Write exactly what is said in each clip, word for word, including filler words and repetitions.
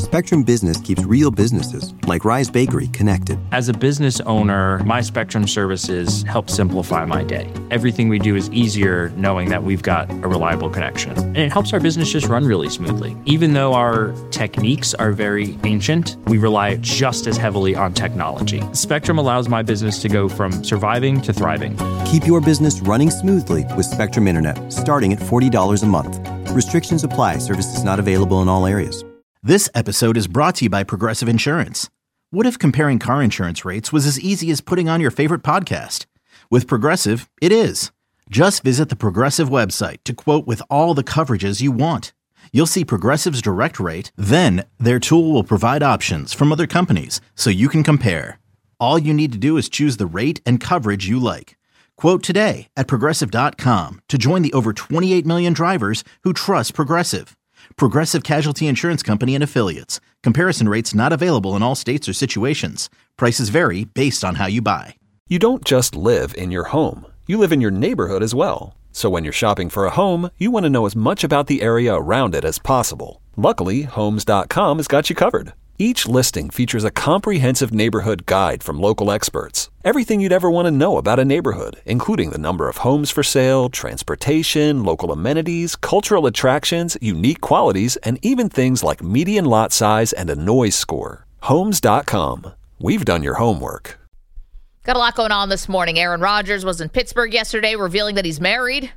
Spectrum Business keeps real businesses, like Rise Bakery, connected. As a business owner, my Spectrum services help simplify my day. Everything we do is easier knowing that we've got a reliable connection. And it helps our business just run really smoothly. Even though our techniques are very ancient, we rely just as heavily on technology. Spectrum allows my business to go from surviving to thriving. Keep your business running smoothly with Spectrum Internet, starting at forty dollars a month. Restrictions apply. Services not available in all areas. This episode is brought to you by Progressive Insurance. What if comparing car insurance rates was as easy as putting on your favorite podcast? With Progressive, it is. Just visit the Progressive website to quote with all the coverages you want. You'll see Progressive's direct rate, then their tool will provide options from other companies so you can compare. All you need to do is choose the rate and coverage you like. Quote today at Progressive dot com to join the over twenty-eight million drivers who trust Progressive. Progressive Casualty Insurance Company and Affiliates. Comparison rates not available in all states or situations. Prices vary based on how you buy. You don't just live in your home. You live in your neighborhood as well. So when you're shopping for a home, you want to know as much about the area around it as possible. Luckily, Homes dot com has got you covered. Each listing features a comprehensive neighborhood guide from local experts. Everything you'd ever want to know about a neighborhood, including the number of homes for sale, transportation, local amenities, cultural attractions, unique qualities, and even things like median lot size and a noise score. Homes dot com. We've done your homework. Got a lot going on this morning. Aaron Rodgers was in Pittsburgh yesterday revealing that he's married.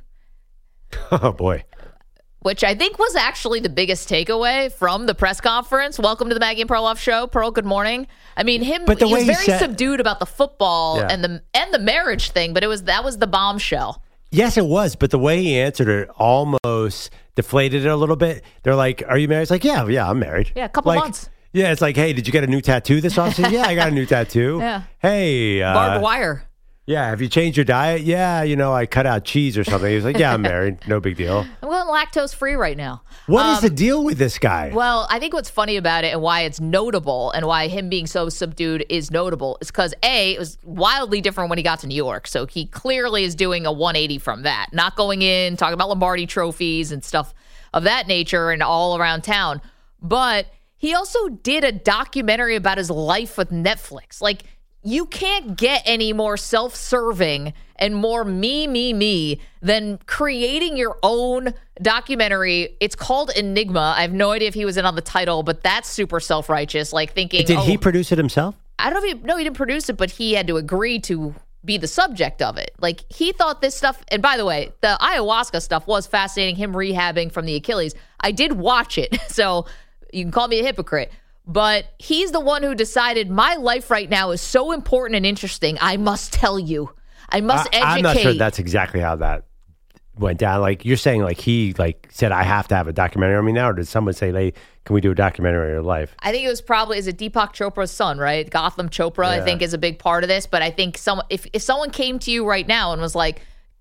Oh, boy. Which I think was actually the biggest takeaway from the press conference. Welcome to the Maggie and Perloff show. Pearl, good morning. I mean, him but the he was way he very said, subdued about the football yeah. and the and the marriage thing, but it was that was the bombshell. Yes, it was. But the way he answered it almost deflated it a little bit. They're like, "Are you married?" It's like, "Yeah, yeah, I'm married." Yeah, a couple like, months. Yeah, it's like, "Hey, did you get a new tattoo this offseason?" Yeah, I got a new tattoo. Yeah. Hey, uh, barbed wire. Yeah, have you changed your diet? Yeah, you know, I cut out cheese or something. He was like, "Yeah, I'm married. No big deal." I'm going lactose free right now. What um, is the deal with this guy? Well, I think what's funny about it and why it's notable and why him being so subdued is notable is because, A, it was wildly different when he got to New York. So he clearly is doing a one eighty from that. Not going in, talking about Lombardi trophies and stuff of that nature and all around town. But he also did a documentary about his life with Netflix. Like, you can't get any more self-serving and more me, me, me than creating your own documentary. It's called Enigma. I have no idea if he was in on the title, but that's super self-righteous. Like thinking, Did oh, he produce it himself? I don't know if he, no, he didn't produce it, but he had to agree to be the subject of it. Like he thought this stuff, and by the way, the ayahuasca stuff was fascinating, him rehabbing from the Achilles. I did watch it, so you can call me a hypocrite. But he's the one who decided my life right now is so important and interesting. I must tell you. I must I, educate. I'm not sure that's exactly how that went down. Like you're saying, like he like said, I have to have a documentary on me now, or did someone say, "Hey, can we do a documentary on your life?" I think it was probably is it Deepak Chopra's son, right? Gotham Chopra, yeah. I think, is a big part of this. But I think some if if someone came to you right now and was like,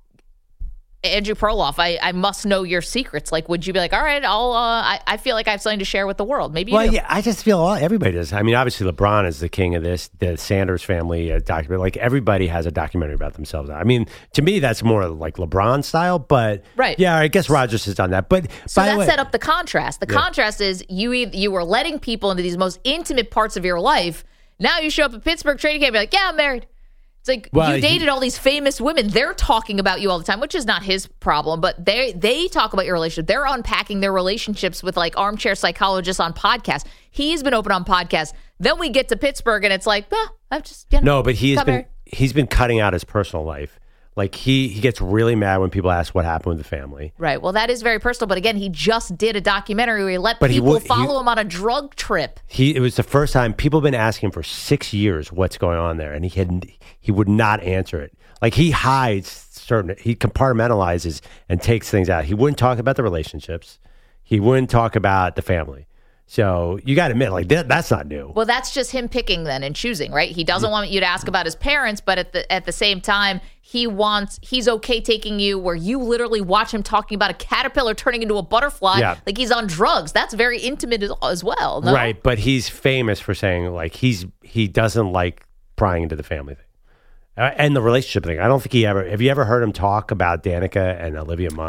Andrew Perloff, I, I must know your secrets. Like, would you be like, all right, I'll, uh, I, I feel like I have something to share with the world. Maybe you Well, do. yeah, I just feel all, everybody does. I mean, obviously LeBron is the king of this, the Sanders family uh, documentary. Like everybody has a documentary about themselves. I mean, to me, that's more like LeBron style, but right. yeah, I guess Rodgers has done that. But so by that the way, set up the contrast. The yeah. contrast is you, you were letting people into these most intimate parts of your life. Now you show up at Pittsburgh training camp and be like, yeah, I'm married. It's like well, you dated he, all these famous women. They're talking about you all the time, which is not his problem, but they they talk about your relationship. They're unpacking their relationships with like armchair psychologists on podcasts. He's been open on podcasts. Then we get to Pittsburgh and it's like, well, I'm just you know, no, but he's been married. he's been cutting out his personal life. Like he he gets really mad when people ask what happened with the family. Right. Well, that is very personal. But again, he just did a documentary where he let but people he, follow he, him on a drug trip. He it was the first time people have been asking him for six years what's going on there, and he had he would not answer it. Like he hides certain, he compartmentalizes and takes things out. He wouldn't talk about the relationships. He wouldn't talk about the family. So you got to admit, like that, that's not new. Well, that's just him picking then and choosing, right? He doesn't want you to ask about his parents, but at the at the same time, he wants he's okay taking you where you literally watch him talking about a caterpillar turning into a butterfly, yeah. like he's on drugs. That's very intimate as, as well, no? Right? But he's famous for saying like he's he doesn't like prying into the family thing uh, and the relationship thing. I don't think he ever. Have you ever heard him talk about Danica and Olivia Munn?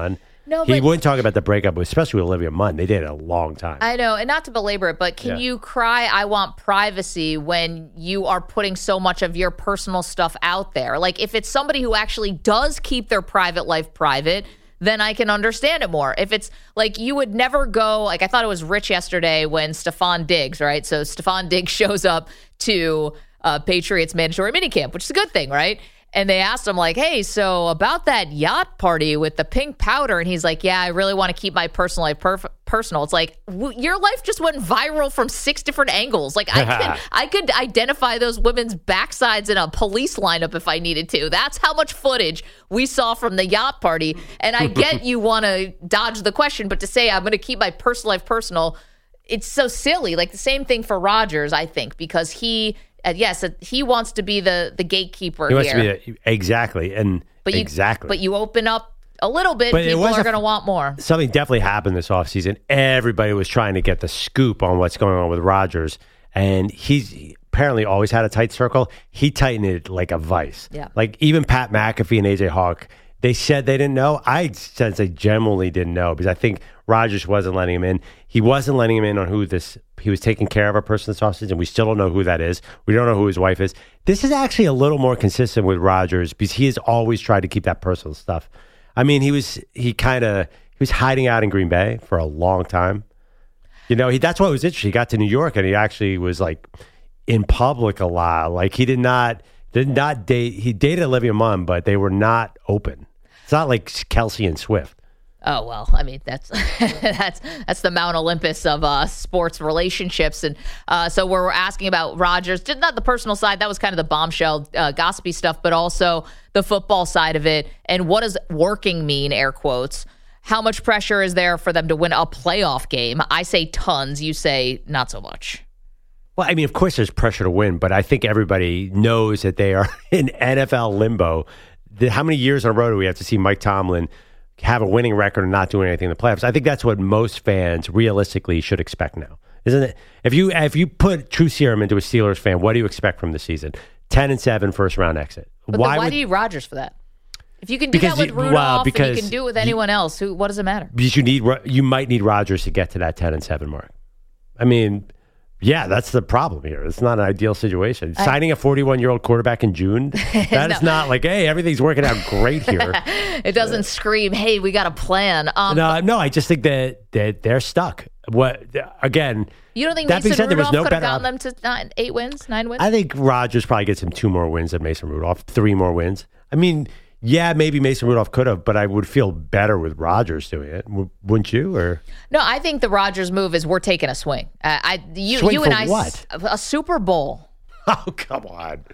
No, he but- wouldn't talk about the breakup, especially with Olivia Munn. They did it a long time. I know, and not to belabor it, but can Yeah. you cry, I want privacy, when you are putting so much of your personal stuff out there? Like, if it's somebody who actually does keep their private life private, then I can understand it more. If it's like, you would never go, like, I thought it was rich yesterday when Stephon Diggs, right? So Stephon Diggs shows up to uh, Patriots mandatory minicamp, which is a good thing, right? And they asked him, like, hey, so about that yacht party with the pink powder. And he's like, yeah, I really want to keep my personal life perf- personal. It's like, w- your life just went viral from six different angles. Like, I could, I could identify those women's backsides in a police lineup if I needed to. That's how much footage we saw from the yacht party. And I get you want to dodge the question, but to say I'm going to keep my personal life personal, it's so silly. Like, the same thing for Rodgers, I think, because he... Uh, yes, uh, he wants to be the the gatekeeper He wants here. to be a, exactly, and but you, exactly. But you open up a little bit, But it people was are a- going to want more. Something definitely happened this offseason. Everybody was trying to get the scoop on what's going on with Rodgers, and he's he apparently always had a tight circle. He tightened it like a vice. Yeah. Like even Pat McAfee and A J Hawk, they said they didn't know. I said they generally didn't know because I think Rodgers wasn't letting him in. He wasn't letting him in on who this. He was taking care of a person this offseason, and we still don't know who that is. We don't know who his wife is. This is actually a little more consistent with Rodgers because he has always tried to keep that personal stuff. I mean, he was he kind of he was hiding out in Green Bay for a long time. You know, he that's what was interesting. He got to New York and he actually was like in public a lot. Like he did not did not date. He dated Olivia Munn, but they were not open. It's not like Kelsey and Swift. Oh, well, I mean, that's that's that's the Mount Olympus of uh, sports relationships. And uh, so we're asking about Rodgers, just not the personal side. That was kind of the bombshell uh, gossipy stuff, but also the football side of it. And what does working mean, air quotes? How much pressure is there for them to win a playoff game? I say tons. You say not so much. Well, I mean, of course there's pressure to win, but I think everybody knows that they are in N F L limbo. The, how many years in a row do we have to see Mike Tomlin have a winning record and not doing anything in the playoffs? I think that's what most fans realistically should expect now, isn't it? If you if you put true serum into a Steelers fan, what do you expect from the season? Ten and seven, first round exit. But why then why would, do you need Rodgers for that? If you can do Because that with you- Rudolph well, and because you can do it with you- anyone else, who what does it matter? Because you need you might need Rodgers to get to that ten and seven mark. I mean, yeah, that's the problem here. It's not an ideal situation. I, Signing a forty-one year old quarterback in June, that No. is not like, hey, everything's working out great here. It doesn't scream, hey, we got a plan. Um, no, no, I just think that, that they're stuck. What again? You don't think that being Mason said, there was Rudolph no could have better gotten them to nine, eight wins, nine wins? I think Rodgers probably gets him two more wins than Mason Rudolph, three more wins. I mean, yeah, maybe Mason Rudolph could have, but I would feel better with Rodgers doing it, w- wouldn't you? Or No, I think the Rodgers move is we're taking a swing. Uh, I, you, Swing you for and I, what? a Super Bowl. oh, come on.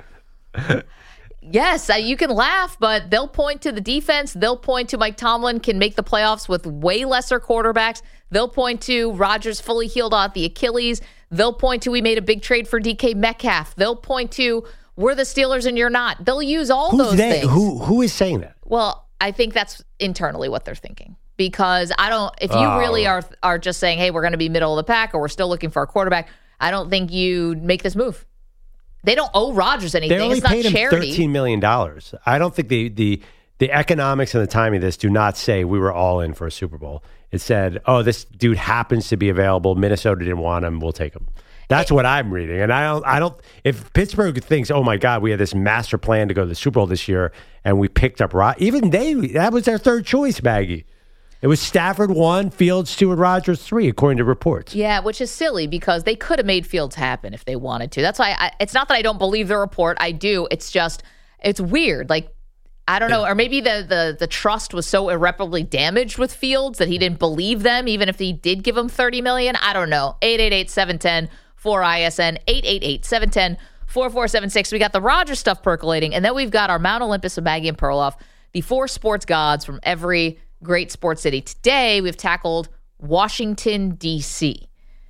Yes, uh, you can laugh, but they'll point to the defense. They'll point to Mike Tomlin can make the playoffs with way lesser quarterbacks. They'll point to Rodgers fully healed off the Achilles. They'll point to we made a big trade for D K Metcalf. They'll point to we're the Steelers and you're not. They'll use all Who's those they? things. Who who is saying that? Well, I think that's internally what they're thinking. Because I don't, if you Oh. really are are just saying, hey, we're going to be middle of the pack or we're still looking for a quarterback, I don't think you make this move. They don't owe Rodgers anything. They only it's not paid him charity. thirteen million dollars. I don't think the, the the economics and the timing of this do not say we were all in for a Super Bowl. It said, oh, this dude happens to be available. Minnesota didn't want him. We'll take him. That's what I'm reading. And I don't, I don't, if Pittsburgh thinks, oh my God, we had this master plan to go to the Super Bowl this year and we picked up Rod, even they, that was their third choice, Maggie. It was Stafford one, Fields two, and Rodgers three, according to reports. Yeah, which is silly because they could have made Fields happen if they wanted to. That's why I, it's not that I don't believe the report. I do. It's just, it's weird. Like, I don't know, or maybe the, the the trust was so irreparably damaged with Fields that he didn't believe them, even if he did give them thirty million dollars. I don't know. eight eight eight, seven one zero, four I S N, eight eight eight, seven one zero, four four seven six. We got the Rodgers stuff percolating, and then we've got our Mount Olympus of Maggie and Perloff, the four sports gods from every great sports city. Today, we've tackled Washington, D C,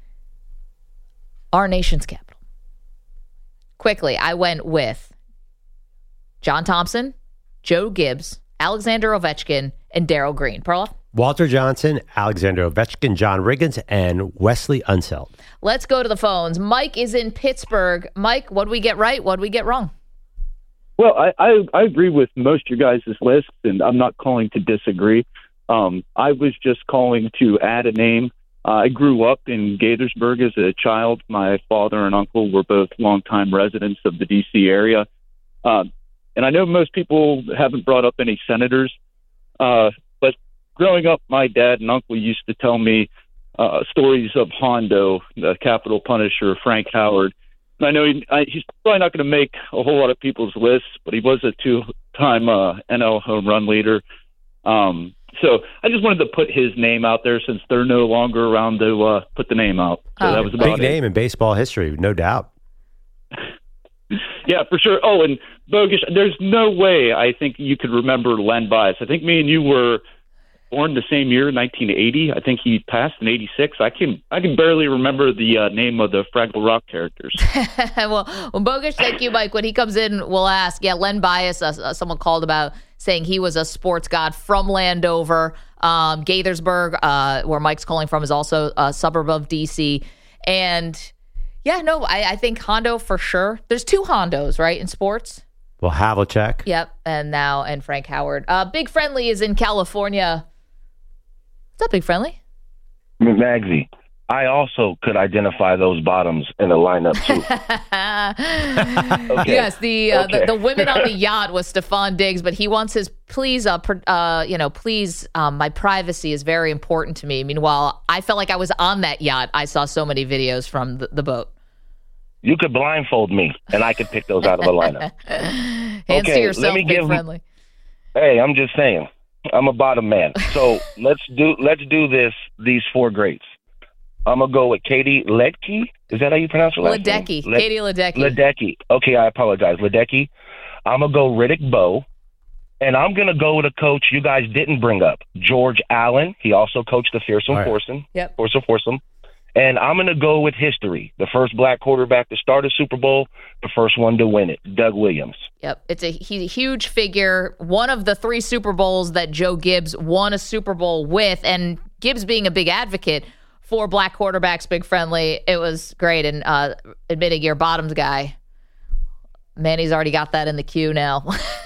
our nation's capital. Quickly, I went with John Thompson, Joe Gibbs, Alexander Ovechkin, and Darryl Green. Perloff? Walter Johnson, Alexander Ovechkin, John Riggins, and Wesley Unseld. Let's go to the phones. Mike is in Pittsburgh. Mike, what did we get right? What did we get wrong? Well, I, I, I agree with most of your guys' lists, and I'm not calling to disagree. Um, I was just calling to add a name. Uh, I grew up in Gaithersburg as a child. My father and uncle were both longtime residents of the D C area. Uh, and I know most people haven't brought up any senators, uh, but growing up, my dad and uncle used to tell me uh, stories of Hondo, the Capitol Punisher, Frank Howard. And I know he, I, he's probably not going to make a whole lot of people's lists, but he was a two-time uh, N L home run leader. Um, so I just wanted to put his name out there since they're no longer around to uh, put the name out. So oh. that was about Big it. name in baseball history, no doubt. Yeah, for sure. Oh, and Bogus, there's no way I think you could remember Len Bias. I think me and you were born the same year, nineteen eighty. I think he passed in eighty-six. I can I can barely remember the uh, name of the Fraggle Rock characters. well, well, Bogus, thank you, Mike. When he comes in, we'll ask. Yeah, Len Bias, uh, uh, someone called about saying he was a sports god from Landover. Um, Gaithersburg, uh, where Mike's calling from, is also a suburb of D C. And yeah, no, I, I think Hondo for sure. There's two Hondos, right, in sports? Well, Havlicek. Yep, and now and Frank Howard. Uh, Big Friendly is in California. What's up, Big Friendly? Miz Magsy, I also could identify those bottoms in the lineup too. okay. Yes, the, uh, okay. the the women on the yacht was Stephon Diggs, but he wants his please, uh, per, uh you know, please, um, my privacy is very important to me. Meanwhile, I felt like I was on that yacht. I saw so many videos from the, the boat. You could blindfold me, and I could pick those out of the lineup. Hands okay, to yourself, let me Big give, Friendly. Hey, I'm just saying, I'm a bottom man. So let's do let's do this. These four greats. I'm gonna go with Katie Ledecky. Is that how you pronounce her last name? Ledecky. Le- Katie Ledecky. Ledecky. Okay, I apologize, Ledecky. I'm gonna go Riddick Bowe, and I'm gonna go with a coach you guys didn't bring up, George Allen. He also coached the Fearsome right. Foursome. Yep. Foursome Foursome. And I'm going to go with history. The first black quarterback to start a Super Bowl, the first one to win it, Doug Williams. Yep. It's a, he's a huge figure. One of the three Super Bowls that Joe Gibbs won a Super Bowl with, and Gibbs being a big advocate for black quarterbacks, Big Friendly, it was great. And uh, admitting you're bottoms guy, Manny's already got that in the queue now.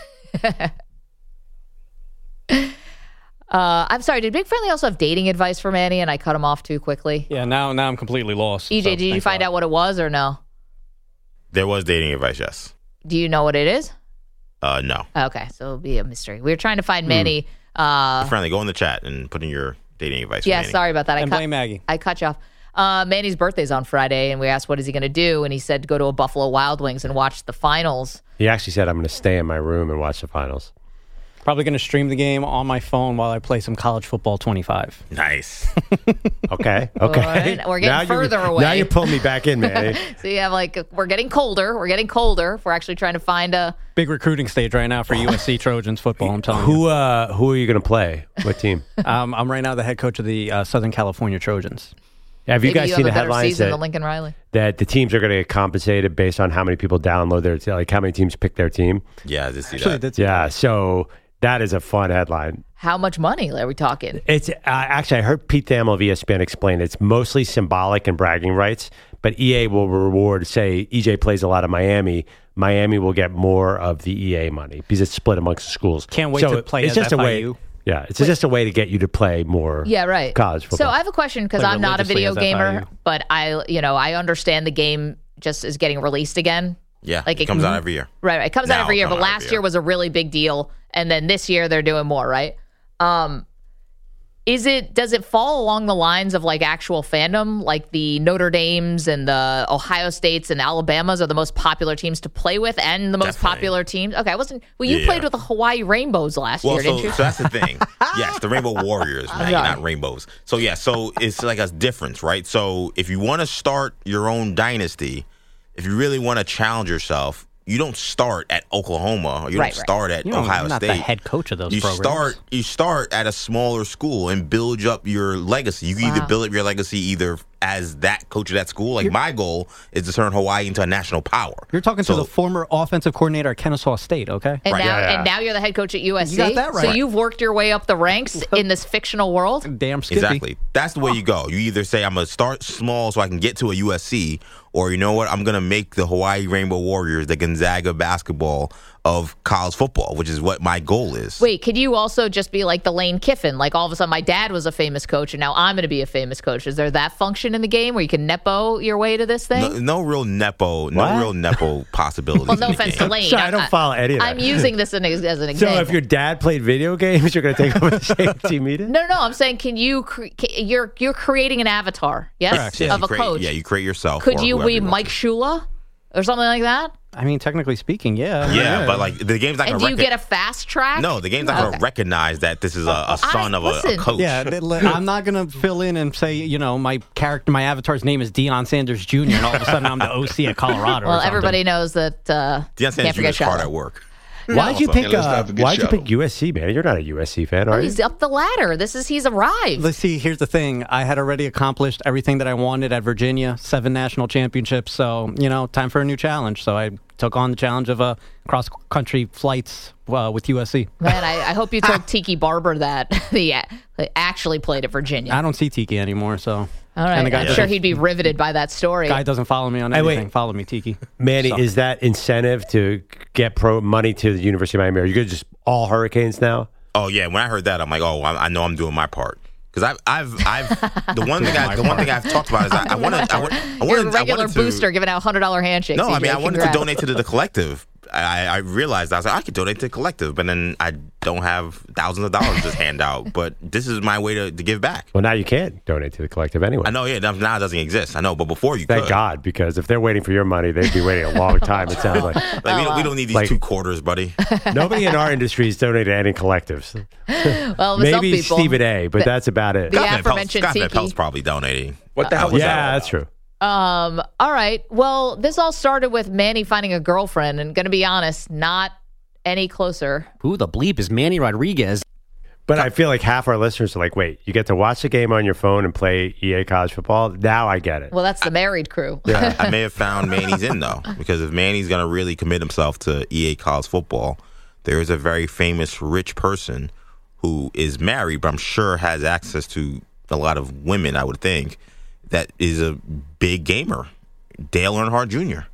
Uh, I'm sorry, did Big Friendly also have dating advice for Manny and I cut him off too quickly? Yeah, now now I'm completely lost. E J, so did you find out what it was or no? There was dating advice, yes. Do you know what it is? Uh, no. Okay, so it'll be a mystery. We were trying to find Manny. Mm. Uh, Friendly, go in the chat and put in your dating advice yeah, for Manny. sorry about that. I and cut, blame Maggie. I cut you off. Uh, Manny's birthday's on Friday, and we asked what is he going to do, and he said go to a Buffalo Wild Wings and watch the finals. He actually said, I'm going to stay in my room and watch the finals. Probably going to stream the game on my phone while I play some college football twenty-five. Nice. Okay. Okay. Right. We're getting now further away. Now you're pulling me back in, man. So you have like, we're getting colder. We're getting colder. We're actually trying to find a big recruiting stage right now for U S C Trojans football. I'm telling who, you. uh, who are you going to play? What team? um, I'm right now the head coach of the uh, Southern California Trojans. Have you Maybe guys you seen have the a better headlines season that, than Lincoln Riley? that the teams are going to get compensated based on how many people download their, like how many teams pick their team? Yeah, I did see Actually, that. that's Yeah. So that is a fun headline. How much money are we talking? It's uh, actually, I heard Pete Thamel of E S P N explain it's mostly symbolic and bragging rights, but E A will reward, say, E J plays a lot of Miami. Miami will get more of the E A money because it's split amongst the schools. Can't wait so to play it's at just F I a U. way. Yeah, it's Wait. just a way to get you to play more. Yeah, right. College football. So I have a question because Play I'm not a religiously video as gamer, F I U. but I, you know, I understand the game just is getting released again. Yeah, Like it, it comes can- out every year. Right, right. It comes out Now every year, it's but coming out last every year year. was a really big deal, and then this year they're doing more, right? Um, is it does it fall along the lines of like actual fandom, like the Notre Dames and the Ohio States and Alabamas are the most popular teams to play with, and the most Definitely. popular teams? Okay, I wasn't. Well, you Yeah. played with the Hawaii Rainbows last Well, year, so, didn't you? so that's the thing. Yes, the Rainbow Warriors, Maggie, sorry. not rainbows. So yeah, so it's like a difference, right? So if you want to start your own dynasty, if you really want to challenge yourself, you don't start at Oklahoma or you Right, don't right. start at You know, Ohio you're not State. the head coach of those you programs. start you start at a smaller school and build up your legacy. You can Wow. either build up your legacy either as that coach of that school. Like my goal is to turn Hawaii into a national power. You're talking So- to the former offensive coordinator at Kennesaw State, okay? And Right. now, Yeah, yeah. and now you're the head coach at U S C. You got that right. So you've worked your way up the ranks in this fictional world. Damn Skippy. Exactly. That's the way you go. You either say, I'm going to start small so I can get to a U S C, or you know what? I'm going to make the Hawaii Rainbow Warriors, the Gonzaga basketball of college football, which is what my goal is. Wait, could you also just be like the Lane Kiffin? Like all of a sudden my dad was a famous coach and now I'm going to be a famous coach. Is there that function in the game where you can Nepo your way to this thing? No, no real Nepo, no What? real Nepo possibilities. Well, no in the offense game. to Lane. Sorry, I don't follow any of that. I'm using this in, as an So example. if your dad played video games, you're going to take over the same team meeting? No, no, no. I'm saying, can you? Cre- ca- you're you're creating an avatar, yes, Correct, yeah, of you a create- coach. Yeah, you create yourself. Could or you whoever be want Mike to. Shula or something like that? I mean, technically speaking, yeah. Yeah, but like the game's not And going do to you get a fast track? No, the game's not going to Okay. recognize that this is a, a son I- of a, a listen. coach. Yeah, they- li- I'm not going to fill in and say, you know, my character, my avatar's name is Deion Sanders Junior, and all of a sudden I'm the O C at Colorado. or Well, something. everybody knows that. Uh, Deion can't Sanders forget Junior's hard Shula. at work. Why'd you Also. pick? Yeah, let's Uh, have a good why'd you show. pick U S C, man? You're not a U S C fan, Oh, are you? he's up the ladder. This is he's arrived. Let's see. Here's the thing. I had already accomplished everything that I wanted at Virginia, seven national championships. So, you know, time for a new challenge. So I took on the challenge of uh, cross-country flights uh, with U S C. Man, I, I hope you told Tiki Barber that he a- actually played at Virginia. I don't see Tiki anymore, so. All right, And the guy I'm doesn't- sure he'd be riveted by that story. Guy doesn't follow me on Hey, wait. anything. Follow me, Tiki. Manny, So- is that incentive to get pro money to the University of Miami? Are you good just all Hurricanes now? Oh yeah, when I heard that, I'm like, oh, I, I know I'm doing my part. Because I've, I've, I've, the one thing, I, the one thing I've talked about is I, I wanted, I, want- I You're wanted, a regular I wanted to, booster giving out one hundred dollars handshakes. No, I mean, C J. I wanted to Congrats. donate to the, the collective. I, I realized I was like, I could donate to the collective, but then I don't have thousands of dollars to hand out. But this is my way to, to give back. Well, now you can't donate to the collective anyway. I know, yeah, now now it doesn't exist. I know, but before you Thank could. God, because if they're waiting for your money, they'd be waiting a long time. It sounds like Like, we, don't, we don't need these Like- two quarters, buddy. nobody in our industry is donating to any collectives. Well, with some Maybe people, Stephen A, but the- that's about it. the Scott Van Pelt's- aforementioned Scott Van Tiki. Pelt's probably donating. What the hell was yeah, that? that's true. Um. All right. Well, this all started with Manny finding a girlfriend, and going to be honest, not any closer. Who the bleep is Manny Rodriguez? But I feel like half our listeners are like, wait, you get to watch the game on your phone and play E A college football? Now I get it. Well, that's the married crew. Yeah, I may have found Manny's in though, because if Manny's going to really commit himself to E A college football, there is a very famous rich person who is married, but I'm sure has access to a lot of women. I would think that is a big gamer, Dale Earnhardt Junior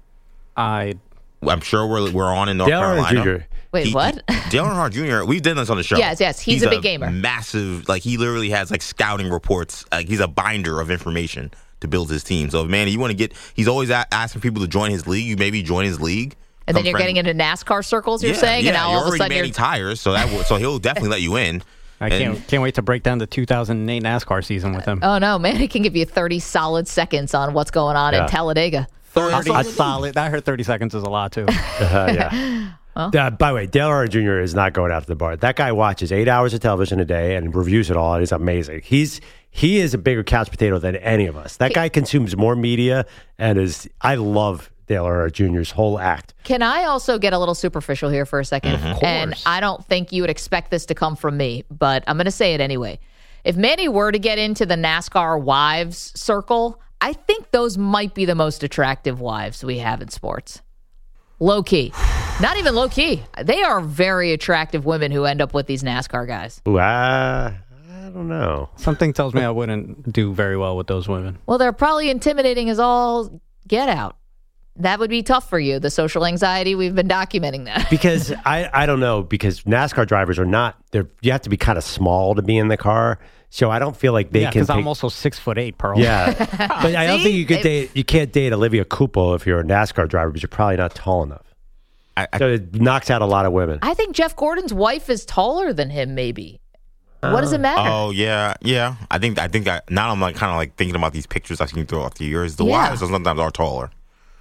I I'm sure we're we're on in North Dale Earnhardt Carolina. Junior Wait, He- what? Dale Earnhardt Junior We've done this on the show. Yes, yes, he's a big gamer. Massive, like he literally has like scouting reports. Like he's a binder of information to build his team. So, man, you want to get? He's always a- asking people to join his league. You maybe join his league. And then Become you're friends- getting into NASCAR circles. You're yeah, saying, yeah, and now you're all of a already sudden Manny you're. tires. So that will, so he'll definitely let you in. I And- can't can't wait to break down the two thousand eight NASCAR season with him. Oh no, man! He can give you thirty solid seconds on what's going on Yeah. in Talladega. thirty solid. I heard thirty seconds is a lot too. Uh, yeah. Uh, by the way, Dale Earnhardt Junior is not going out to the bar. That guy watches eight hours of television a day and reviews it all, and he's amazing. He's he is a bigger couch potato than any of us. That guy consumes more media and is. I love Dale Earnhardt Junior's whole act. Can I also get a little superficial here for a 2nd Of And course. I don't think you would expect this to come from me, but I'm going to say it anyway. If Manny were to get into the NASCAR wives circle, I think those might be the most attractive wives we have in sports. Low key. Not even low key. They are very attractive women who end up with these NASCAR guys. Ooh, I, I don't know. Something tells me I wouldn't do very well with those women. Well, they're probably intimidating as all get out. That would be tough for you, the social anxiety. We've been documenting that. Because I, I don't know, because NASCAR drivers are not, they're you have to be kind of small to be in the car. So I don't feel like they yeah, can because I'm pick- also six foot eight, Pearl. Yeah. But I don't See? think you could They- date, you can't date Olivia Cooper if you're a NASCAR driver because you're probably not tall enough. I, I, So it knocks out a lot of women. I think Jeff Gordon's wife is taller than him, maybe. What does it matter? oh yeah, yeah. I think I think I, now I'm like kind of like thinking about these pictures I've seen throughout the years. The Yeah. wives sometimes are taller.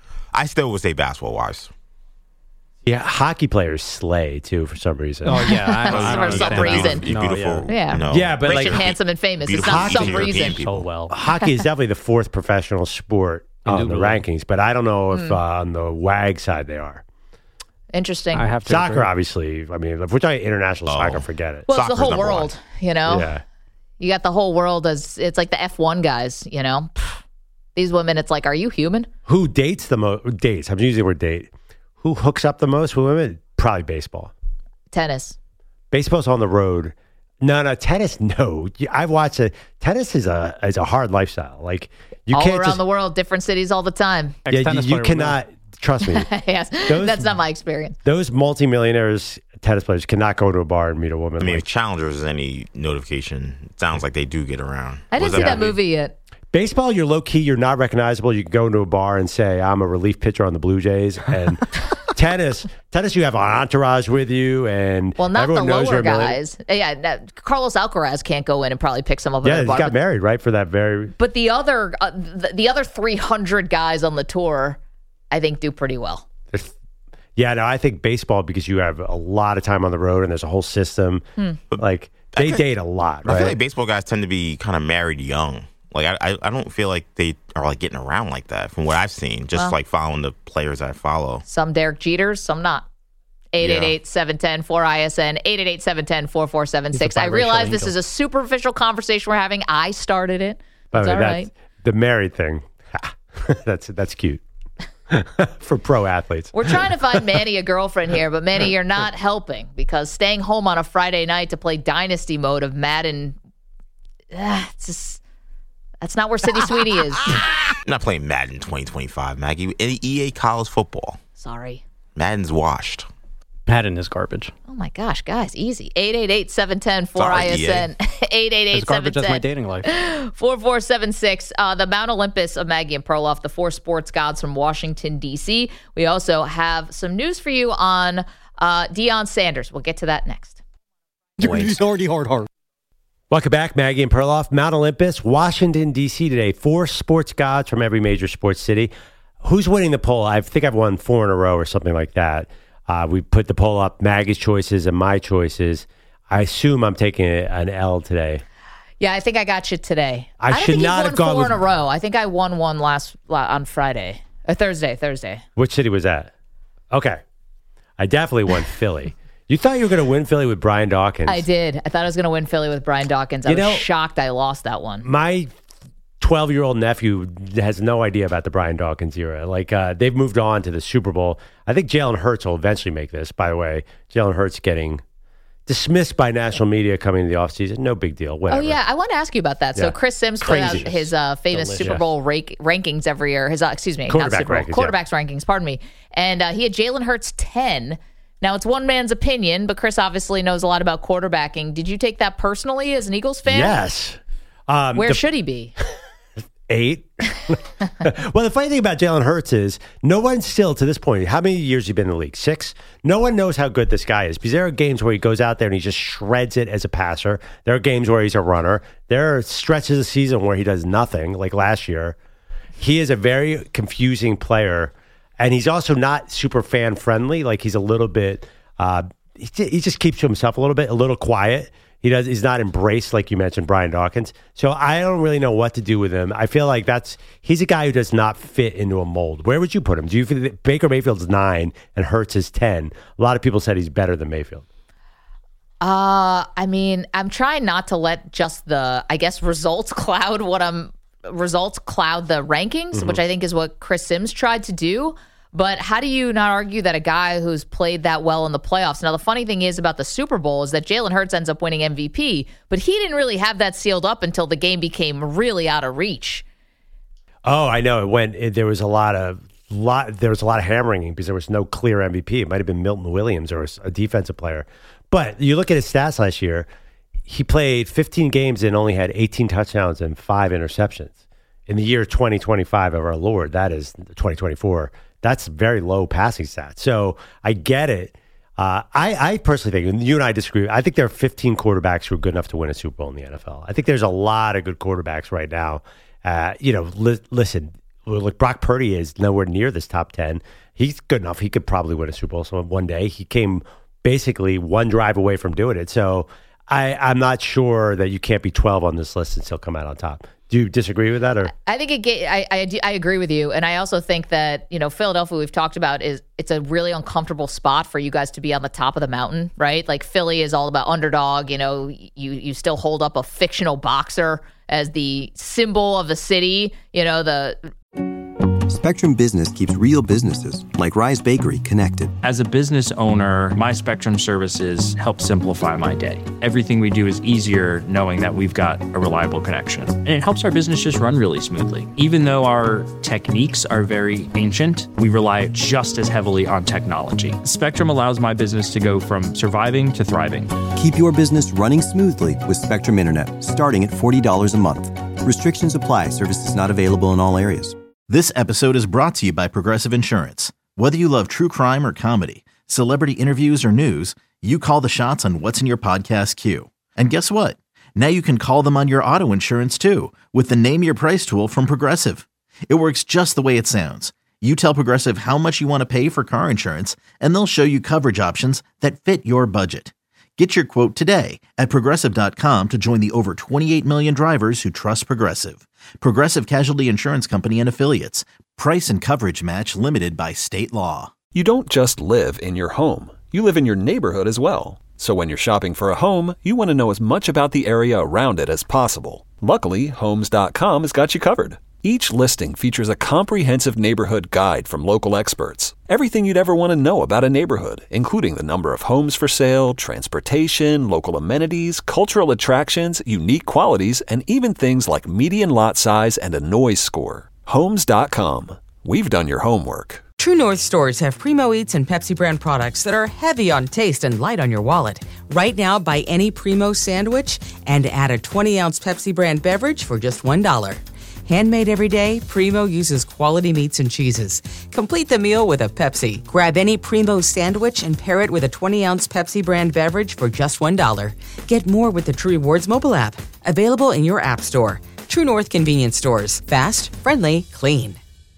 I still would say basketball wives. Yeah, hockey players slay too for some reason. Oh yeah, I, I For don't some understand reason. Beautiful, No, beautiful, yeah. you know, Yeah, but, Rich like- and handsome and famous. It's Beautiful not some European reason. people. so well. Hockey is definitely the fourth professional sport on the Indubitably. rankings, but I don't know Hmm. if uh, on the W A G side they are. Interesting. I have to Soccer, agree. obviously. I mean, if we're talking international Oh. soccer, forget it. well, it's the Soccer's whole number world, one. you know? Yeah. You got the whole world as it's like the F one guys, you know? Pfft. These women, it's like, are you human? Who dates the most? Dates. I'm using the word date. Who hooks up the most with women? Probably baseball. Tennis. Baseball's on the road. No, no, tennis. No, I've watched it. Tennis is a is a hard lifestyle. Like you All can't around just the world, different cities all the time. yeah, you, Ex-tennis you player would know. cannot trust me. yes, those, that's not my experience. Those multimillionaires, tennis players, cannot go to a bar and meet a woman. I mean, like, if Challengers is any notification, it sounds like they do get around. I didn't Was see that movie yet. Baseball, you're low key. You're not recognizable. You can go into a bar and say, "I'm a relief pitcher on the Blue Jays." And tennis, tennis, you have an entourage with you, and well, not the everyone knows lower you're a million- guys. Yeah, no, Carlos Alcaraz can't go in and probably pick some up. Yeah, at he the bar, got but, married right for that very. but the other, uh, the, the other three hundred guys on the tour, I think, do pretty well. Yeah, no, I think baseball, because you have a lot of time on the road and there's a whole system. Hmm. Like they feel, date a lot, right? I feel like baseball guys tend to be kind of married young. Like I, I, I don't feel like they are like getting around like that from what I've seen. Just Well, like following the players I follow. Some Derek Jeters, some not. eight eight eight, seven one zero, four I S N, eight eight eight, seven one zero, four four seven six. I realize this is a superficial conversation we're having. I started it. By It's the all way, right. that's- the married thing, that's that's cute for pro athletes. We're trying to find Manny a girlfriend here, but Manny, you're not helping because staying home on a Friday night to play Dynasty mode of Madden, uh, it's just, that's not where City Sweetie is. I'm not playing Madden twenty twenty-five, Maggie. E A college football. Sorry. Madden's washed. Madden is garbage. Oh my gosh, guys, easy. eight eight eight, seven one zero, four I S N. eight eight eight, As seven garbage as my one dating life. zero, four four seven six. Uh, the Mount Olympus of Maggie and Perloff, the four sports gods from Washington, D C. We also have some news for you on uh, Deion Sanders. We'll get to that next. He's already hard, hard. Welcome back, Maggie and Perloff. Mount Olympus, Washington, D C today. Four sports gods from every major sports city. Who's winning the poll? I think I've won four in a row or something like that. Uh, we put the poll up, Maggie's choices and my choices. I assume I'm taking an L today. Yeah, I think I got you today. I don't should think not you've have won gone four with- in a row. I think I won one last on Friday, or Thursday. Thursday. Which city was that? Okay. I definitely won Philly. You thought you were going to win Philly with Brian Dawkins. I did. I thought I was going to win Philly with Brian Dawkins. I You was know- shocked I lost that one. My twelve-year-old nephew has no idea about the Brian Dawkins era. Like, uh, they've moved on to the Super Bowl. I think Jalen Hurts will eventually make this, by the way. Jalen Hurts getting dismissed by national media coming into the offseason. No big deal. Whatever. Oh, yeah. I want to ask you about that. Yeah. So Chris Sims put out Crazy. his uh, famous Delicious. Super Bowl rank- rankings every year. His, uh, excuse me, not Quarterback Super Bowl, rankings, yeah. quarterbacks rankings, pardon me. And uh, he had Jalen Hurts ten. Now, it's one man's opinion, but Chris obviously knows a lot about quarterbacking. Did you take that personally as an Eagles fan? Yes. Um, Where the- should he be? Eight. Well, the funny thing about Jalen Hurts is no one still to this point, how many years has he been in the league? Six? No one knows how good this guy is because there are games where he goes out there and he just shreds it as a passer. There are games where he's a runner. There are stretches of season where he does nothing, like last year. He is a very confusing player, and he's also not super fan friendly. Like he's a little bit, uh, he, he just keeps to himself a little bit, a little quiet. He does. He's not embraced like you mentioned, Brian Dawkins. So I don't really know what to do with him. I feel like that's he's a guy who does not fit into a mold. Where would you put him? Do you feel that Baker Mayfield's nine and Hurts is ten? A lot of people said he's better than Mayfield. Uh, I mean, I'm trying not to let just the, I guess, results cloud what I'm, results cloud the rankings, Mm-hmm. which I think is what Chris Sims tried to do. But how do you not argue that a guy who's played that well in the playoffs? Now, the funny thing is about the Super Bowl is that Jalen Hurts ends up winning M V P, but he didn't really have that sealed up until the game became really out of reach. Oh, I know. It went. It, there was a lot of lot. There was a lot of hammering because there was no clear M V P. It might have been Milton Williams or a defensive player. But you look at his stats last year. He played fifteen games and only had eighteen touchdowns and five interceptions. In the year twenty twenty-five of our Lord, that is twenty twenty-four. That's very low passing stats. So I get it. Uh, I, I personally think, and you and I disagree, I think there are fifteen quarterbacks who are good enough to win a Super Bowl in the N F L. I think there's a lot of good quarterbacks right now. Uh, you know, li- listen, look, Brock Purdy is nowhere near this top ten. He's good enough. He could probably win a Super Bowl so one day. He came basically one drive away from doing it. So I, I'm not sure that you can't be twelve on this list and still come out on top. Do you disagree with that? Or I think it. Get, I, I do- I agree with you, and I also think that you know Philadelphia we've talked about is it's a really uncomfortable spot for you guys to be on the top of the mountain, right? Like Philly is all about underdog. You know, you you still hold up a fictional boxer as the symbol of the city. You know the. Spectrum Business keeps real businesses, like Rise Bakery, connected. As a business owner, my Spectrum services help simplify my day. Everything we do is easier knowing that we've got a reliable connection. And it helps our business just run really smoothly. Even though our techniques are very ancient, we rely just as heavily on technology. Spectrum allows my business to go from surviving to thriving. Keep your business running smoothly with Spectrum Internet, starting at forty dollars a month. Restrictions apply. Services not available in all areas. This episode is brought to you by Progressive Insurance. Whether you love true crime or comedy, celebrity interviews or news, you call the shots on what's in your podcast queue. And guess what? Now you can call them on your auto insurance too with the Name Your Price tool from Progressive. It works just the way it sounds. You tell Progressive how much you want to pay for car insurance, and they'll show you coverage options that fit your budget. Get your quote today at Progressive dot com to join the over twenty-eight million drivers who trust Progressive. Progressive Casualty Insurance Company and Affiliates. Price and coverage match limited by state law. You don't just live in your home. You live in your neighborhood as well. So when you're shopping for a home, you want to know as much about the area around it as possible. Luckily, Homes dot com has got you covered. Each listing features a comprehensive neighborhood guide from local experts. Everything you'd ever want to know about a neighborhood, including the number of homes for sale, transportation, local amenities, cultural attractions, unique qualities, and even things like median lot size and a noise score. Homes dot com. We've done your homework. True North stores have Primo Eats and Pepsi brand products that are heavy on taste and light on your wallet. Right now, buy any Primo sandwich and add a twenty ounce Pepsi brand beverage for just one dollar. Handmade every day, Primo uses quality meats and cheeses. Complete the meal with a Pepsi. Grab any Primo sandwich and pair it with a twenty ounce Pepsi brand beverage for just one dollar. Get more with the True Rewards mobile app. Available in your app store. True North convenience stores. Fast, friendly, clean.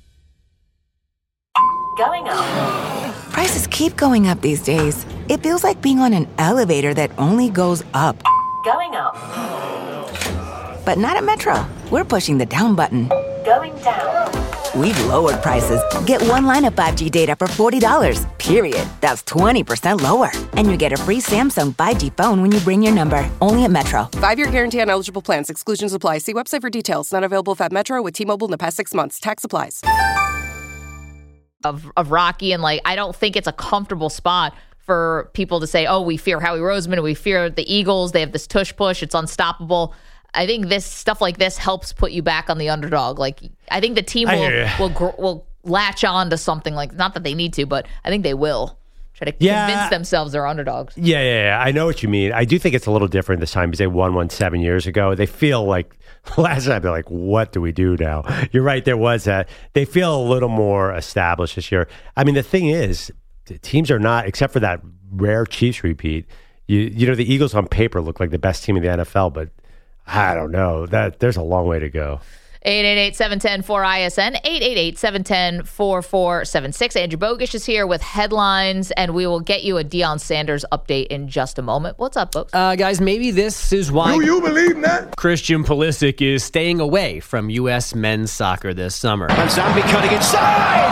Going up. Prices keep going up these days. It feels like being on an elevator that only goes up. Going up. But not at Metro. We're pushing the down button. Going down. We've lowered prices. Get one line of five G data for forty dollars, period. That's twenty percent lower. And you get a free Samsung five G phone when you bring your number. Only at Metro. Five-year guarantee on eligible plans. Exclusions apply. See website for details. Not available at Metro with T-Mobile in the past six months. Tax applies. Of, of Rocky, and like, I don't think it's a comfortable spot for people to say, oh, we fear Howie Roseman, we fear the Eagles. They have this tush push. It's unstoppable. I think this stuff like this helps put you back on the underdog. Like, I think the team will will gr- will latch on to something like, not that they need to, but I think they will try to yeah. convince themselves they're underdogs. Yeah, yeah, yeah. I know what you mean. I do think it's a little different this time because they won one seven years ago. They feel like last time they're like, what do we do now? You're right. There was that. They feel a little more established this year. I mean, the thing is, the teams are not, except for that rare Chiefs repeat. You you know, the Eagles on paper look like the best team in the N F L, but I don't know. That there's a long way to go. eight eight eight, seven one zero, four I S N, eight eight eight, seven one zero, four four seven six. Andrew Bogish is here with headlines, and we will get you a Deion Sanders update in just a moment. What's up, folks? Uh, guys, maybe this is why Do you believe that? Christian Pulisic is staying away from U S men's soccer this summer. And Zambi cutting inside!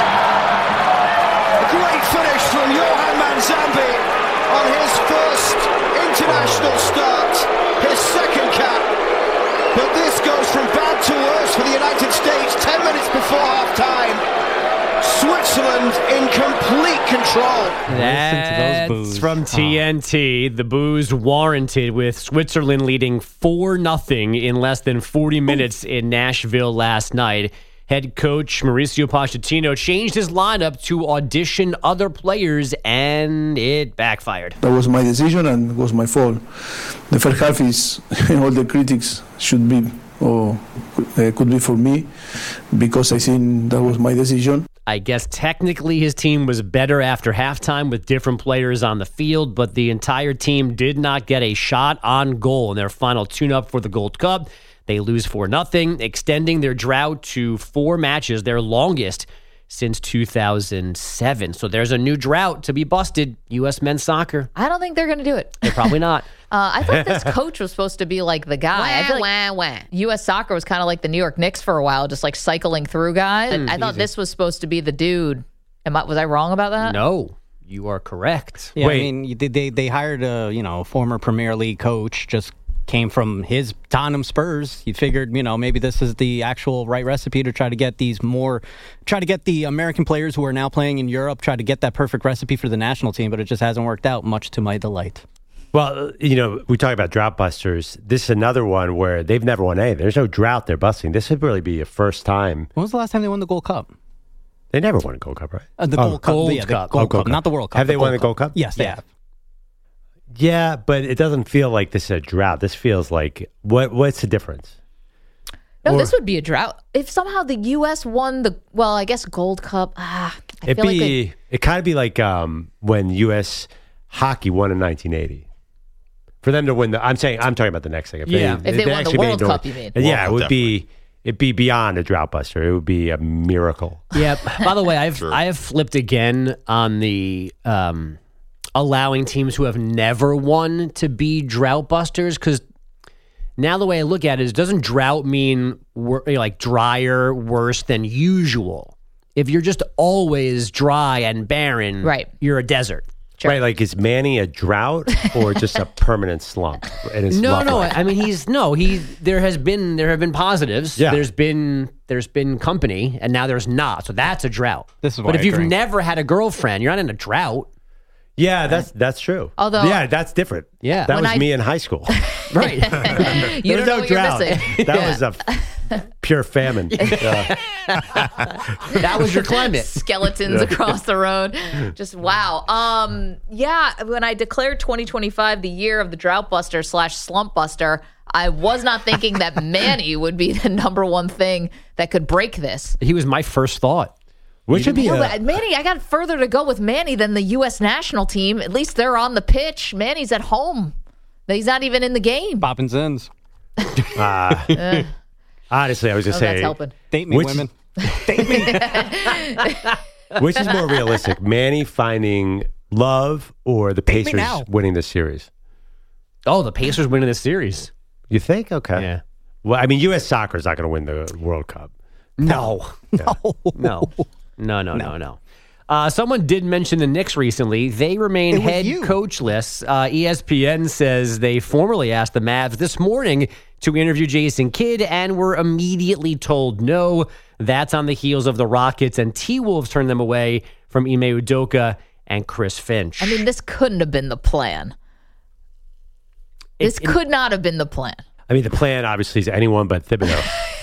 A great finish from Johan Manzambi on his first international start. His second cap. But this goes from bad to worse for the United States. Ten minutes before half-time. Switzerland in complete control. That's from T N T. The booze warranted, with Switzerland leading four nothing in less than forty minutes in Nashville last night. Head coach Mauricio Pochettino changed his lineup to audition other players, and it backfired. That was my decision and it was my fault. The first half is all the critics should be or uh, could be for me because I think that was my decision. I guess technically his team was better after halftime with different players on the field, but the entire team did not get a shot on goal in their final tune-up for the Gold Cup. They lose four nothing, extending their drought to four matches, their longest since two thousand seven. So there's a new drought to be busted, U S men's soccer. I don't think they're going to do it. They're probably not. uh, I thought this coach was supposed to be like the guy. Wah, I feel like wah, wah. U S soccer was kind of like the New York Knicks for a while, just like cycling through guys. Mm, I thought easy. this was supposed to be the dude. Am I, was I wrong about that? No, you are correct. Yeah, Wait. I mean, they, they they hired a you know former Premier League coach just came from his Tottenham Spurs. He figured, you know, maybe this is the actual right recipe to try to get these more, try to get the American players who are now playing in Europe, try to get that perfect recipe for the national team, but it just hasn't worked out, much to my delight. Well, you know, we talk about drought busters. This is another one where they've never won anything. There's no drought they're busting. This would really be a first time. When was the last time they won the Gold Cup? They never won a Gold Cup, right? Uh, the oh, Gold Cup. Gold yeah, the Cup. Gold Oh, Gold Cup, Cup. not the World Cup. Have the they Gold won the Gold Cup? Yes, they Yeah. have. Yeah, but it doesn't feel like this is a drought. This feels like, what? what's the difference? No, Or- this would be a drought. If somehow the U S won the, well, I guess Gold Cup. Ah, I It'd feel like be, they, it kind of be like um, when U S hockey won in nineteen eighty. For them to win the, I'm saying, I'm talking about the next thing. If Yeah. If they won the actually World made it Cup, North- you mean? Yeah, World it would Cup, be, it'd be beyond a drought buster. It would be a miracle. Yeah. By the way, I've Sure. I have flipped again on the um, allowing teams who have never won to be drought busters, because now the way I look at it is, doesn't drought mean wor- like drier, worse than usual? If you're just always dry and barren, Right. you're a desert. Right, like is Manny a drought or just a permanent slump? in his No, love no. life? I mean, he's no. He there has been there have been positives. Yeah. There's been there's been company, and now there's not. So that's a drought. This is why but if I you've drink. never had a girlfriend, you're not in a drought. Yeah, that's that's true. Although- yeah, that's different. Yeah. that When was I- me in high school. Right. you There was don't know no what you're drought. missing. That Yeah. was a f- pure famine. Yeah. That was your climate. Skeletons across the road. Just wow. Um, yeah, when I declared twenty twenty-five the year of the drought buster slash slump buster, I was not thinking that Manny would be the number one thing that could break this. He was my first thought. Which would be No, a, but Manny, I got further to go with Manny than the U S national team. At least they're on the pitch. Manny's at home. He's not even in the game. Poppin' Zins. uh, Uh, honestly, I was oh, just that's saying, helping. Date me, Which- women. which is more realistic, Manny finding love or the me Pacers now. winning this series? Oh, the Pacers winning this series. You think? Okay. Yeah. Well, I mean, U S soccer is not going to win the World Cup. No. No. No. No, no, no, no. Uh, someone did mention the Knicks recently. They remain It was head you. coachless. Uh, E S P N says they formally asked the Mavs this morning to interview Jason Kidd and were immediately told no. That's on the heels of the Rockets and T-Wolves turned them away from Ime Udoka and Chris Finch. I mean, this couldn't have been the plan. This It- it- could not have been the plan. I mean, the plan obviously is anyone but Thibodeau.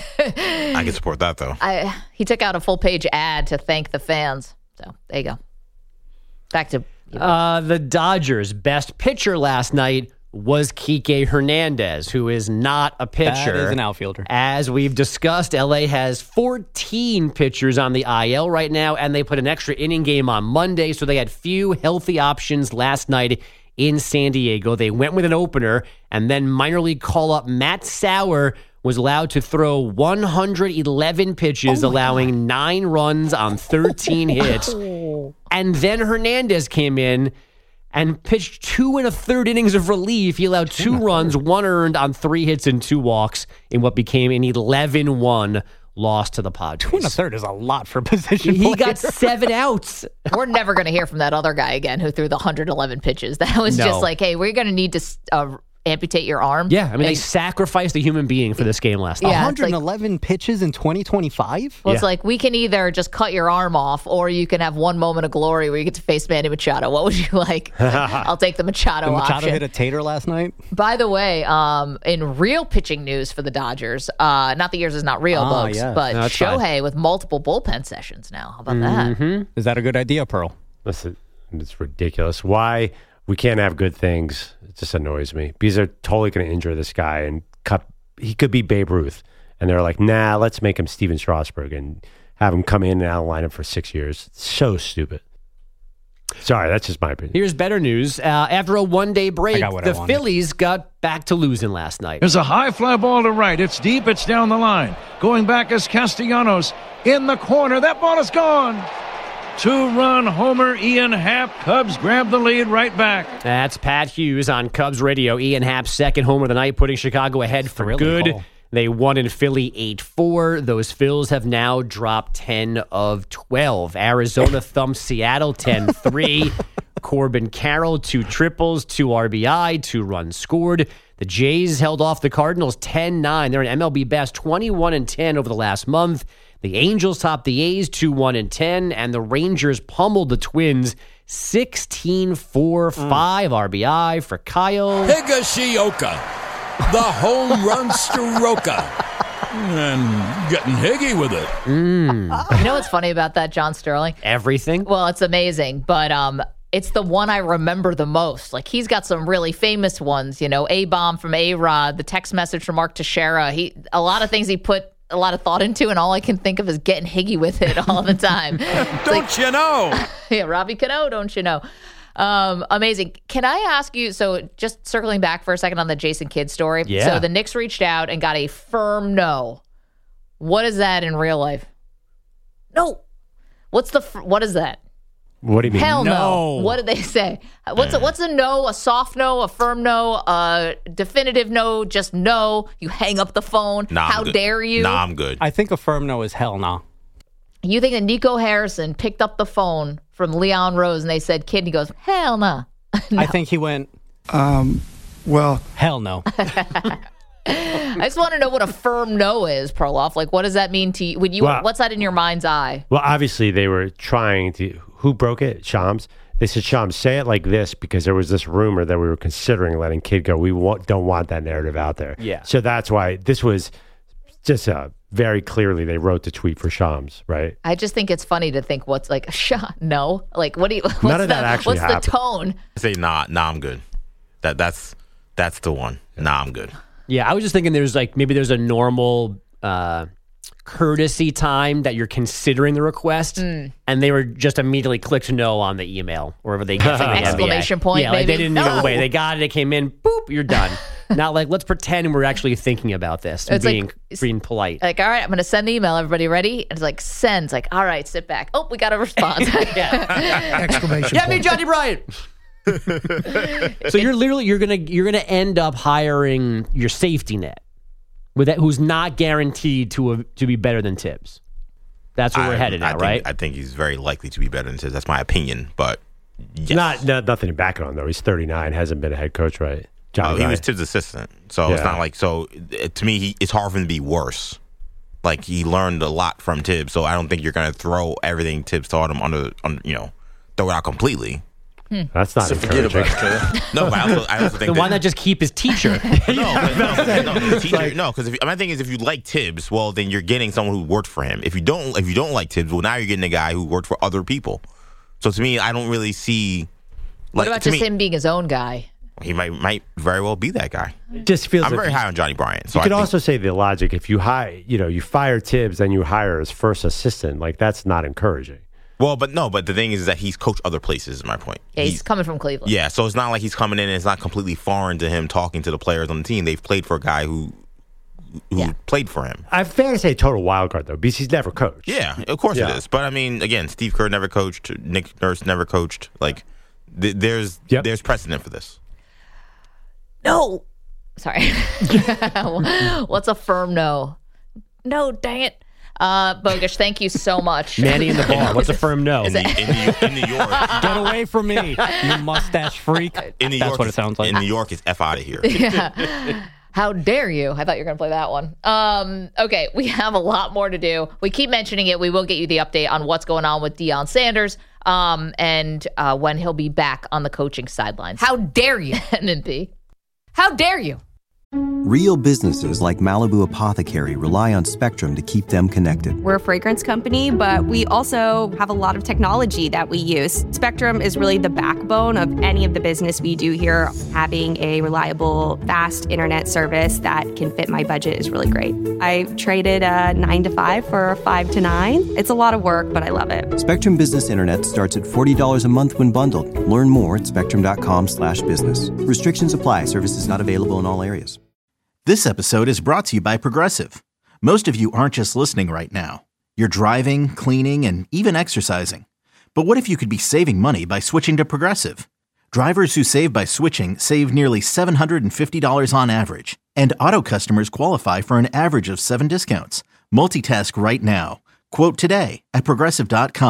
I can support that though. I he took out a full page ad to thank the fans. So there you go. Back to Uh, the Dodgers' best pitcher last night was Kike Hernandez, who is not a pitcher. That is an outfielder. As we've discussed, L A has fourteen pitchers on the I L right now, and they put an extra inning game on Monday, so they had few healthy options last night in San Diego. They went with an opener, and then minor league call-up Matt Sauer was allowed to throw one hundred eleven pitches, allowing nine runs on thirteen hits. And then Hernandez came in and pitched two and a third innings of relief. He allowed two runs, one earned on three hits and two walks in what became an eleven one loss to the Padres. Two and a third is a lot for a position He player. got seven outs. We're never going to hear from that other guy again who threw the one hundred eleven pitches. That was No. just like, hey, we're going to need to uh, amputate your arm. Yeah, I mean, they And- sacrificed a human being for this game last night. Yeah, it's like- one hundred eleven pitches in twenty twenty-five? Well, it's Yeah. like we can either just cut your arm off or you can have one moment of glory where you get to face Manny Machado. What would you like? I'll take the Machado, Did Machado option. hit a tater last night? By the way, um, in real pitching news for the Dodgers, uh, not that yours is not real, Ah, folks, yes. but No, that's fine. Shohei with multiple bullpen sessions now. How about that? Mm-hmm. Is that a good idea, Pearl? Listen, it's ridiculous. Why we can't have good things? It just annoys me because they're totally going to injure this guy and cut. He could be Babe Ruth, and they're like, nah, let's make him Steven Strasburg and have him come in and out of lineup for six years. It's so stupid. Sorry, that's just my opinion. Here's better news. Uh, after a one-day break, got what I the wanted. Phillies got back to losing last night. There's a high fly ball to right. It's deep. It's down the line. Going back is Castellanos in the corner. That ball is gone. Two-run homer. Ian Happ. Cubs grab the lead right back. That's Pat Hughes on Cubs radio. Ian Happ's second homer of the night, putting Chicago ahead for Thrilling good. call. They won in Philly eight four. Those Phils have now dropped ten of twelve. Arizona thumped Seattle ten three. Corbin Carroll, two triples, two R B I, two runs scored. The Jays held off the Cardinals ten nine. They're an M L B best twenty-one and ten over the last month. The Angels topped the A's two one and ten, and the Rangers pummeled the Twins sixteen four five. R B I for Kyle Higashioka, the home run stroker, and getting higgy with it. Mm. You know what's funny about that, John Sterling? Everything. Well, it's amazing, but um, it's the one I remember the most. Like, he's got some really famous ones, you know, A-Bomb from A-Rod, the text message from Mark Teixeira. He, a lot of things he put a lot of thought into, and all I can think of is getting higgy with it all the time. Don't like, you know? Yeah, Robbie Cano, don't you know? Um, amazing. Can I ask you, so just circling back for a second on the Jason Kidd story. Yeah. So the Knicks reached out and got a firm no. What is that in real life? No. What's the, what is that? What do you mean? Hell no. No. What did they say? What's a, what's a no, a soft no, a firm no, a definitive no, just no? You hang up the phone. Nah, How I'm good. dare you? Nah, I'm good. I think a firm no is hell no. You think that Nico Harrison picked up the phone from Leon Rose and they said, kid, and he goes, hell nah. no. I think he went, Um, well, hell no. I just want to know what a firm no is, Perloff. Like, what does that mean to you? When you Well- what's that in your mind's eye? Well, obviously they were trying to. Who broke it? Shams. They said, Shams, say it like this because there was this rumor that we were considering letting Kidd go. We wa- don't want that narrative out there. Yeah. So that's why this was just uh, very clearly they wrote the tweet for Shams, right? I just think it's funny to think what's like, shot, no? Like, what do you, what's None of the, that actually what's happened. the tone? I say nah, nah, I'm good. That that's that's the one. Nah, I'm good. Yeah, I was just thinking there's like maybe there's a normal uh, courtesy time that you're considering the request, Mm. and they were just immediately clicked no on the email, or whatever they get from the N B A. Exclamation point, Yeah, like they maybe. didn't No. even wait. They got it. It came in. Boop. You're done. Not like let's pretend we're actually thinking about this and It's like- being being polite. Like, all right, I'm going to send the email. Everybody ready? And it's like, sends. Like, all right, sit back. Oh, we got a response. exclamation Yeah, me, point. Johnny Bryant. So you're literally you're gonna you're gonna end up hiring your safety net with that who's not guaranteed to a, to be better than Tibbs. That's where we're I- headed I now, think, right? I think he's very likely to be better than Tibbs. That's my opinion, but yes. Not, not nothing to back it on though. He's thirty-nine, hasn't been a head coach, right? Johnny Oh, he Bryant. was Tibbs' assistant, so it's Yeah. not like so. It, to me, he, it's hard for him to be worse. Like he learned a lot from Tibbs, so I don't think you're going to throw everything Tibbs taught him under, under you know, throw it out completely. That's not So forget encouraging. about it. No, but I also, I also think Then why that, not just keep his teacher? no, but no, no, the teacher, no, because my thing is, if you like Tibbs, well, then you're getting someone who worked for him. If you don't, if you don't like Tibbs, well, now you're getting a guy who worked for other people. So to me, I don't really see. What Like, about to just me, him being his own guy? He might might very well be that guy. Just feels I'm like very high on Johnny Bryant. So you I could think, also say the logic if you hire, you know, you fire Tibbs, then you hire his first assistant. Like that's not encouraging. well, but no, but the thing is that he's coached other places. Is my point. Yeah, he's, coming from Cleveland. Yeah, so it's not like he's coming in and it's not completely foreign to him talking to the players on the team. They've played for a guy who who played for him. I'm fair to say total wild card though, because he's never coached. Yeah, of course Yeah. it is. But I mean, again, Steve Kerr never coached. Nick Nurse never coached. Like, th- there's there's precedent for this. No. Sorry. What's a firm no? No, dang it. Uh, Bogusch, thank you so much. Manny in the bar. What's a firm no? Is In, it- New- in, New, in New York, Get away from me, you mustache freak. in New That's York, what it sounds like. In New York, it's F out of here. Yeah. How dare you? I thought you were going to play that one. Um, okay, we have a lot more to do. We keep mentioning it. We will get you the update on what's going on with Deion Sanders um, and uh, when he'll be back on the coaching sidelines. How dare you, N and B? How dare you? Real businesses like Malibu Apothecary rely on Spectrum to keep them connected. We're a fragrance company, but we also have a lot of technology that we use. Spectrum is really the backbone of any of the business we do here. Having a reliable, fast internet service that can fit my budget is really great. I traded a nine to five for a five to nine. It's a lot of work, but I love it. Spectrum Business Internet starts at forty dollars a month when bundled. Learn more at spectrum.com slash business. Restrictions apply. Services not available in all areas. This episode is brought to you by Progressive. Most of you aren't just listening right now. You're driving, cleaning, and even exercising. But what if you could be saving money by switching to Progressive? Drivers who save by switching save nearly seven hundred fifty dollars on average. And auto customers qualify for an average of seven discounts. Multitask right now. Quote today at Progressive dot com.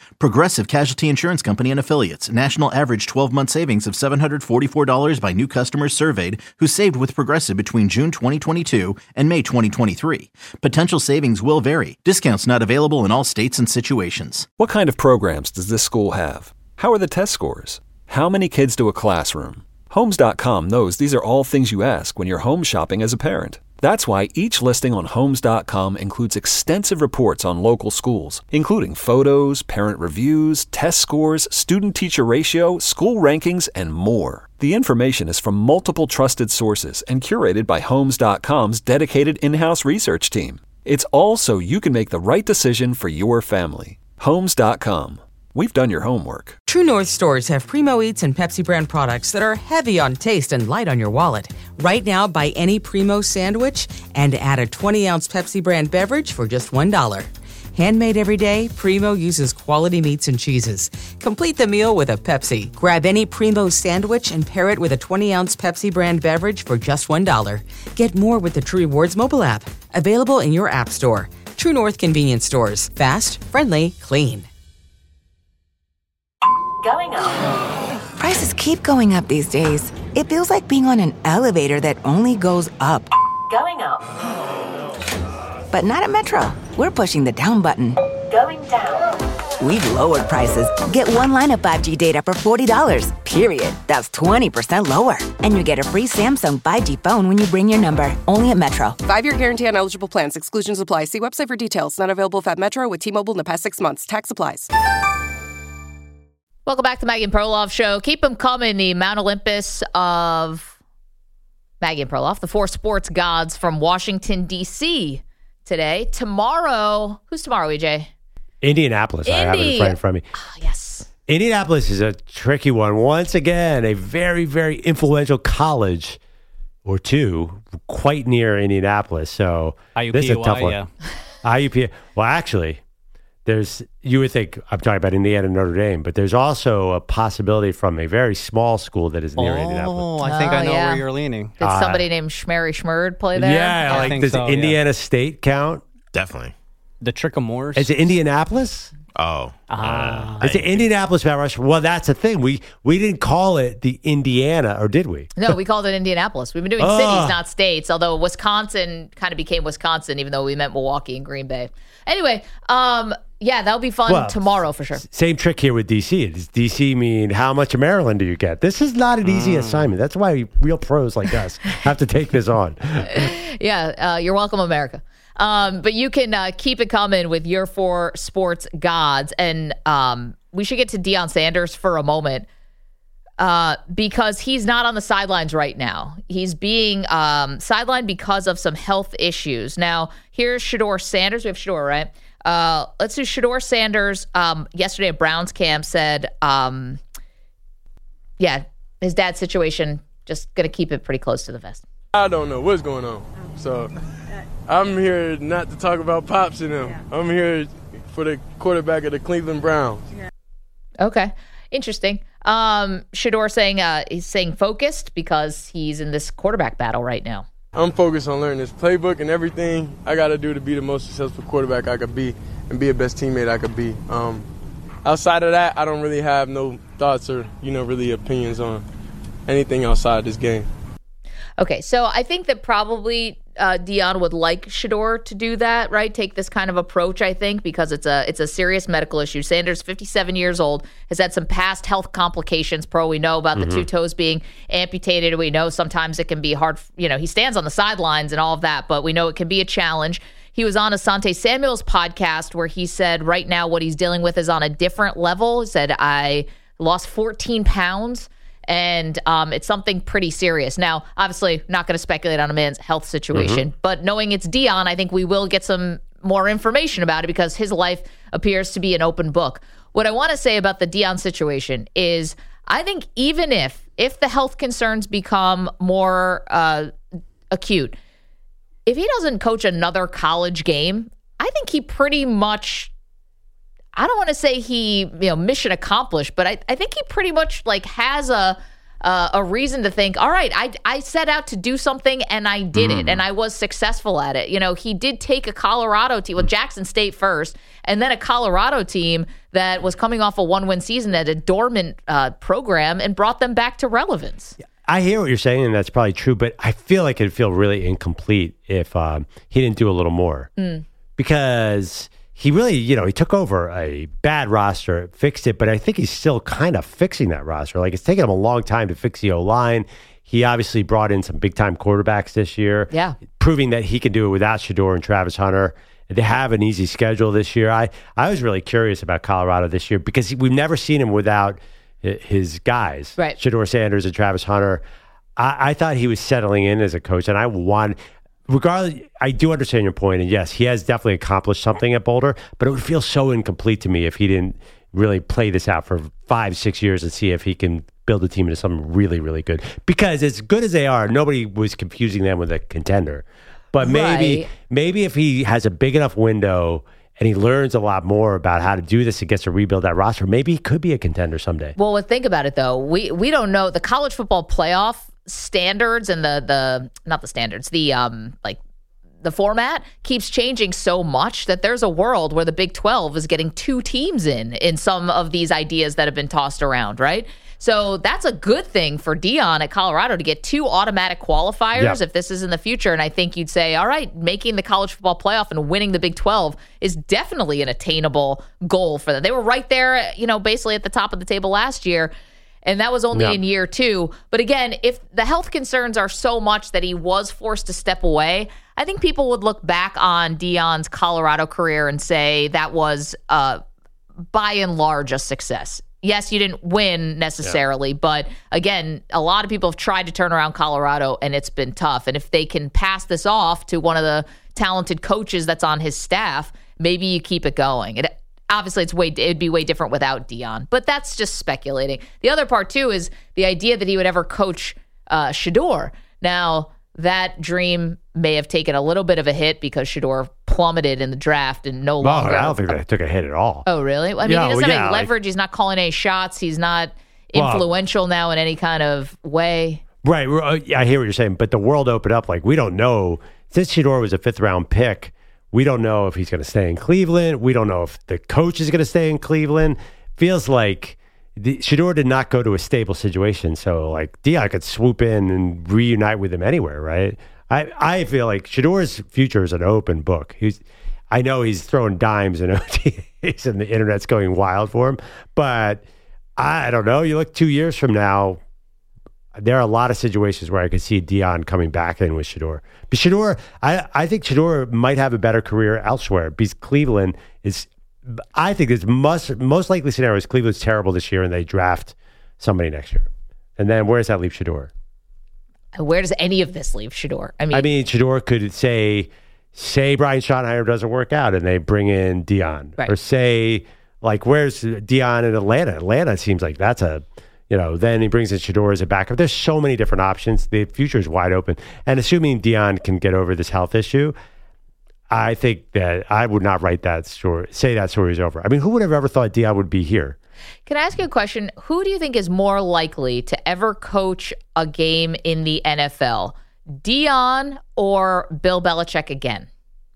Progressive Casualty Insurance Company and Affiliates. National average twelve-month savings of seven hundred forty-four dollars by new customers surveyed who saved with Progressive between June twenty twenty-two and May twenty twenty-three. Potential savings will vary. Discounts not available in all states and situations. What kind of programs does this school have? How are the test scores? How many kids do a classroom? Homes dot com knows these are all things you ask when you're home shopping as a parent. That's why each listing on Homes dot com includes extensive reports on local schools, including photos, parent reviews, test scores, student-teacher ratio, school rankings, and more. The information is from multiple trusted sources and curated by Homes dot com's dedicated in-house research team. It's all so you can make the right decision for your family. Homes dot com. We've done your homework. True North stores have Primo Eats and Pepsi brand products that are heavy on taste and light on your wallet. Right now, buy any Primo sandwich and add a twenty ounce Pepsi brand beverage for just one dollar. Handmade every day, Primo uses quality meats and cheeses. Complete the meal with a Pepsi. Grab any Primo sandwich and pair it with a twenty ounce Pepsi brand beverage for just one dollar. Get more with the True Rewards mobile app. Available in your app store. True North convenience stores. Fast, friendly, clean. Going up. Prices keep going up these days. It feels like being on an elevator that only goes up. Going up. But not at Metro. We're pushing the down button. Going down. We've lowered prices. Get one line of five G data for forty dollars, period. That's twenty percent lower. And you get a free Samsung five G phone when you bring your number. Only at Metro. Five-year guarantee on eligible plans. Exclusions apply. See website for details. Not available if at Metro with T-Mobile in the past six months. Tax applies. Welcome back to Maggie and Perloff Show. Keep them coming. The Mount Olympus of Maggie and Perloff, the four sports gods from Washington, D C today. Tomorrow, who's tomorrow, E J? Indianapolis. Indy. I have it right in front of me. Oh, yes. Indianapolis is a tricky one. Once again, a very, very influential college or two quite near Indianapolis. So I U P this is a tough one. yeah. I U P. Well, actually, there's, you would think, I'm talking about Indiana Notre Dame, but there's also a possibility from a very small school that is near Oh, Indianapolis. I think Oh, I know yeah. where you're leaning. Did Uh, somebody named Schmery Schmurd play there? Yeah, I like think does so, yeah. Indiana State count? Definitely. The Trickamores. Is it Indianapolis? Oh. Ah. It's the Indianapolis Mount Rushmore. Well, that's the thing. We we didn't call it the Indiana, or did we? No, we called it Indianapolis. We've been doing Oh. cities, not states, although Wisconsin kind of became Wisconsin, even though we meant Milwaukee and Green Bay. Anyway, um, yeah, that'll be fun Well, tomorrow for sure. Same trick here with D C. Does D C mean how much of Maryland do you get? This is not an easy assignment. That's why real pros like us have to take this on. Yeah, uh, you're welcome, America. Um, but you can uh, keep it coming with your four sports gods. And um, we should get to Deion Sanders for a moment uh, because he's not on the sidelines right now. He's being um, sidelined because of some health issues. Now, here's Shedeur Sanders. We have Shedeur, right? Uh, let's do Shedeur Sanders. Um, yesterday at Browns camp said, um, yeah, his dad's situation, just going to keep it pretty close to the vest. I don't know what's going on. So I'm here not to talk about Pops and them. I'm here for the quarterback of the Cleveland Browns. Okay. Interesting. Um, Shedeur saying uh, he's saying focused because he's in this quarterback battle right now. I'm focused on learning this playbook and everything I got to do to be the most successful quarterback I could be and be the best teammate I could be. Um, outside of that, I don't really have no thoughts or, you know, really opinions on anything outside this game. Okay, so I think that probably uh, Deion would like Shedeur to do that, right? Take this kind of approach, I think, because it's a it's a serious medical issue. Sanders, fifty-seven years old, has had some past health complications. Pro, we know about mm-hmm. the two toes being amputated. We know sometimes it can be hard. You know, he stands on the sidelines and all of that, but we know it can be a challenge. He was on Asante Samuel's podcast where he said right now what he's dealing with is on a different level. He said, I lost fourteen pounds. And um, it's something pretty serious. Now, obviously, not going to speculate on a man's health situation, mm-hmm. but knowing it's Deion, I think we will get some more information about it because his life appears to be an open book. What I want to say about the Deion situation is I think even if, if the health concerns become more uh, acute, if he doesn't coach another college game, I think he pretty much... I don't want to say he, you know, mission accomplished, but I, I think he pretty much like has a uh, a reason to think, all right, I, I set out to do something and I did mm. it and I was successful at it. You know, he did take a Colorado team, well, Jackson State first, and then a Colorado team that was coming off a one-win season at a dormant uh, program and brought them back to relevance. Yeah. I hear what you're saying, and that's probably true, but I feel like it'd feel really incomplete if um, he didn't do a little more. Mm. Because he really, you know, he took over a bad roster, fixed it, but I think he's still kind of fixing that roster. Like, it's taken him a long time to fix the O-line. He obviously brought in some big-time quarterbacks this year, yeah, proving that he can do it without Shedeur and Travis Hunter. They have an easy schedule this year. I, I was really curious about Colorado this year because we've never seen him without his guys, right? Shedeur Sanders and Travis Hunter. I, I thought he was settling in as a coach, and I want, regardless, I do understand your point, and yes, he has definitely accomplished something at Boulder, but it would feel so incomplete to me if he didn't really play this out for five, six years and see if he can build a team into something really, really good. Because as good as they are, nobody was confusing them with a contender. But maybe, right. maybe if he has a big enough window and he learns a lot more about how to do this and gets to rebuild that roster, maybe he could be a contender someday. Well, think about it, though. We we don't know. The college football playoff standards and the, the not the standards, the um like the format keeps changing so much that there's a world where the Big twelve is getting two teams in in some of these ideas that have been tossed around, right? So that's a good thing for Deion at Colorado to get two automatic qualifiers Yep. if this is in the future. And I think you'd say, all right, making the college football playoff and winning the Big twelve is definitely an attainable goal for them. They were right there, you know, basically at the top of the table last year. And that was only Yeah. in year two. But again, if the health concerns are so much that he was forced to step away, I think people would look back on Deion's Colorado career and say that was, uh, by and large, a success. Yes, you didn't win necessarily, yeah. but again, a lot of people have tried to turn around Colorado, and it's been tough. And if they can pass this off to one of the talented coaches that's on his staff, maybe you keep it going. It, obviously, it's way it'd be way different without Deion, but that's just speculating. The other part too is the idea that he would ever coach uh, Shedeur. Now, that dream may have taken a little bit of a hit because Shedeur plummeted in the draft and no Well, longer. I don't think they took a hit at all. Oh, really? I mean, Yeah, he doesn't well, have yeah, any like- leverage. He's not calling any shots. He's not Well- influential now in any kind of way. Right. we're- uh, yeah, I hear what you're saying, but the world opened up. Like, we don't know. Since Shedeur was a fifth round pick, we don't know if he's going to stay in Cleveland. We don't know if the coach is going to stay in Cleveland. Feels like the, Shedeur did not go to a stable situation. So, like, Deion could swoop in and reunite with him anywhere, right? I, I feel like Shedeur's future is an open book. He's, I know he's throwing dimes and O T As and the internet's going wild for him, but I don't know. You look two years from now, there are a lot of situations where I could see Deion coming back in with Shedeur. But Shedeur, I, I think Shedeur might have a better career elsewhere because Cleveland is, I think it's most, most likely scenario is Cleveland's terrible this year and they draft somebody next year. And then where does that leave Shedeur? Where does any of this leave Shedeur? I mean, I mean, Shedeur could say, say Brian Schottenheimer doesn't work out and they bring in Deion. Right. Or say, like, where's Deion in Atlanta? Atlanta seems like that's a, you know, then he brings in Shedeur as a backup. There's so many different options. The future is wide open. And assuming Deion can get over this health issue, I think that I would not write that story, say that story is over. I mean, who would have ever thought Deion would be here? Can I ask you a question? Who do you think is more likely to ever coach a game in the N F L? Deion or Bill Belichick again?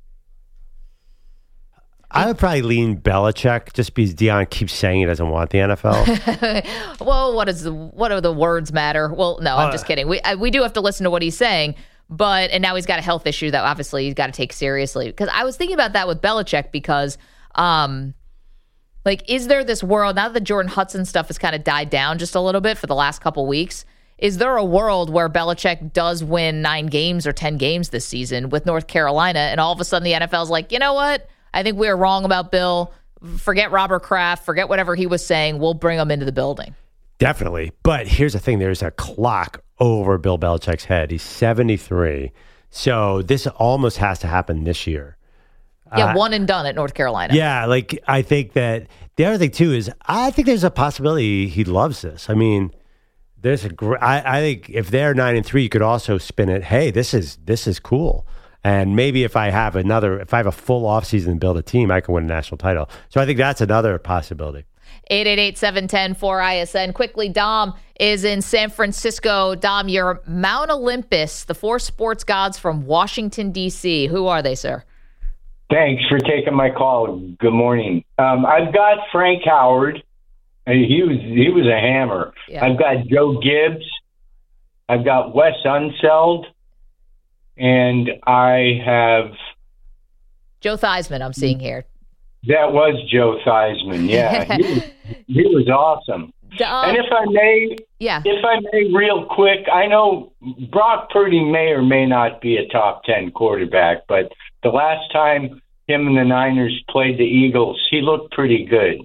I would probably lean Belichick just because Deion keeps saying he doesn't want the N F L. Well, what is the, what do the words matter? Well, no, I'm Uh, just kidding. We I, we do have to listen to what he's saying, but and now he's got a health issue that obviously he's got to take seriously. Because I was thinking about that with Belichick because, um, like, is there this world now that the Jordan Hudson stuff has kind of died down just a little bit for the last couple weeks? Is there a world where Belichick does win nine games or ten games this season with North Carolina, and all of a sudden the N F L is like, you know what? I think we were wrong about Bill. Forget Robert Kraft. Forget whatever he was saying. We'll bring him into the building. Definitely. But here's the thing. There's a clock over Bill Belichick's head. He's seventy-three. So this almost has to happen this year. Yeah, Uh, one and done at North Carolina. Yeah, like I think that the other thing too is I think there's a possibility he loves this. I mean, there's a gr- I, I think if they're nine and three, you could also spin it. Hey, this is this is cool. And maybe if I have another, if I have a full offseason and build a team, I can win a national title. So I think that's another possibility. eight eight eight, seven one zero, four I S N. Quickly, Dom is in San Francisco. Dom, you're Mount Olympus, the four sports gods from Washington, D C. Who are they, sir? Thanks for taking my call. Good morning. Um, I've got Frank Howard. Uh, He was he was a hammer. Yeah. I've got Joe Gibbs. I've got Wes Unseld. And I have... Joe Theismann, I'm seeing here. That was Joe Theismann, yeah. he, was, he was awesome. Dom, and if I may, yeah. if I may, real quick, I know Brock Purdy may or may not be a top ten quarterback, but the last time him and the Niners played the Eagles, he looked pretty good.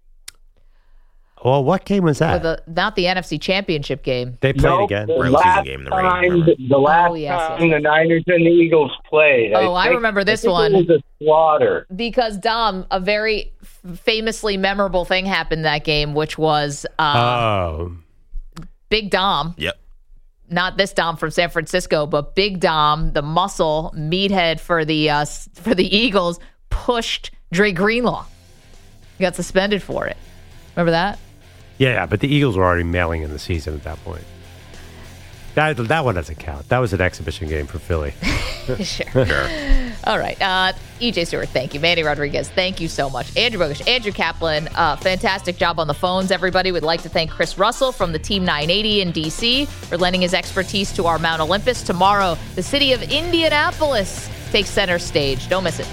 Well, what game was that? For the, not the N F C Championship game. They played Nope, again. The Regular last season game, the Raiders, time, remember? the last Oh, yes, time yes. the Niners and the Eagles played. Oh, I think- remember this I think one. It was a slaughter. Because, Dom, a very f- famously memorable thing happened that game, which was uh, Oh. Big Dom. Yep. Not this Dom from San Francisco, but Big Dom, the muscle meathead for the uh, s- for the Eagles, pushed Dre Greenlaw. He got suspended for it. Remember that? Yeah, yeah, but the Eagles were already mailing in the season at that point. That that one doesn't count. That was an exhibition game for Philly. Sure. Sure. All right. Uh, E J Stewart, thank you. Manny Rodriguez, thank you so much. Andrew Bogusch, Andrew Kaplan, uh, fantastic job on the phones, everybody. We'd like to thank Chris Russell from the Team nine eighty in D C for lending his expertise to our Mount Olympus. Tomorrow, the city of Indianapolis takes center stage. Don't miss it.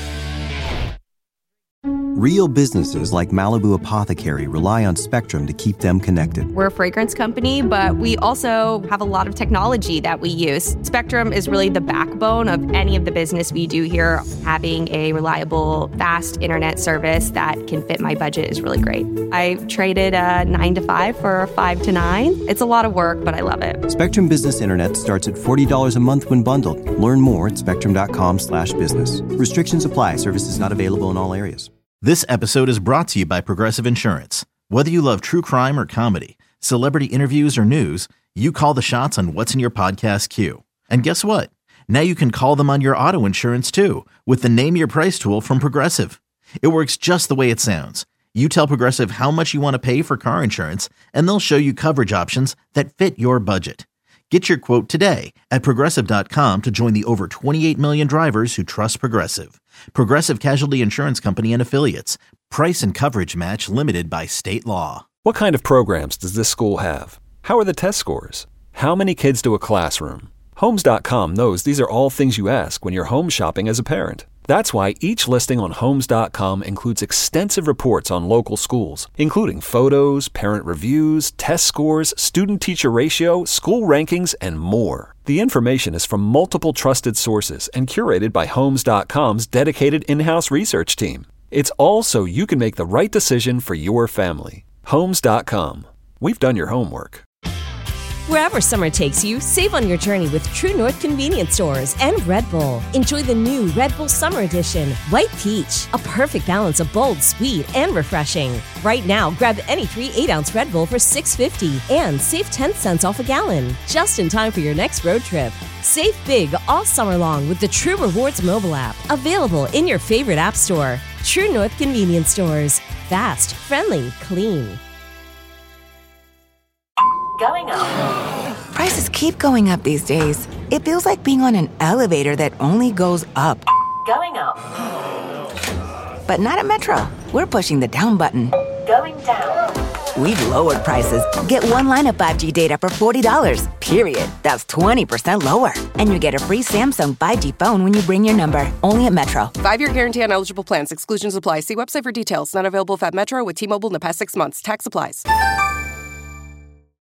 Real businesses like Malibu Apothecary rely on Spectrum to keep them connected. We're a fragrance company, but we also have a lot of technology that we use. Spectrum is really the backbone of any of the business we do here. Having a reliable, fast internet service that can fit my budget is really great. I traded a nine to five for a five to nine. It's a lot of work, but I love it. Spectrum Business Internet starts at forty dollars a month when bundled. Learn more at spectrum.com slash business. Restrictions apply. Services not available in all areas. This episode is brought to you by Progressive Insurance. Whether you love true crime or comedy, celebrity interviews or news, you call the shots on what's in your podcast queue. And guess what? Now you can call them on your auto insurance too with the Name Your Price tool from Progressive. It works just the way it sounds. You tell Progressive how much you want to pay for car insurance, and they'll show you coverage options that fit your budget. Get your quote today at Progressive dot com to join the over twenty-eight million drivers who trust Progressive. Progressive Casualty Insurance Company and Affiliates. Price and coverage match limited by state law. What kind of programs does this school have? How are the test scores? How many kids do a classroom? Homes dot com knows these are all things you ask when you're home shopping as a parent. That's why each listing on Homes dot com includes extensive reports on local schools, including photos, parent reviews, test scores, student-teacher ratio, school rankings, and more. The information is from multiple trusted sources and curated by Homes dot com's dedicated in-house research team. It's all so you can make the right decision for your family. Homes dot com. We've done your homework. Wherever summer takes you, save on your journey with True North Convenience Stores and Red Bull. Enjoy the new Red Bull Summer Edition, White Peach, a perfect balance of bold, sweet, and refreshing. Right now, grab any three eight-ounce Red Bull for six fifty and save ten cents off a gallon, just in time for your next road trip. Save big all summer long with the True Rewards mobile app, available in your favorite app store. True North Convenience Stores. Fast, friendly, clean. Going up. Prices keep going up these days. It feels like being on an elevator that only goes up. Going up. But not at Metro. We're pushing the down button. Going down. We've lowered prices. Get one line of five G data for forty dollars, period. That's twenty percent lower. And you get a free Samsung five G phone when you bring your number. Only at Metro. Five-year guarantee on eligible plans. Exclusions apply. See website for details. Not available if at Metro with T-Mobile in the past six months. Tax applies.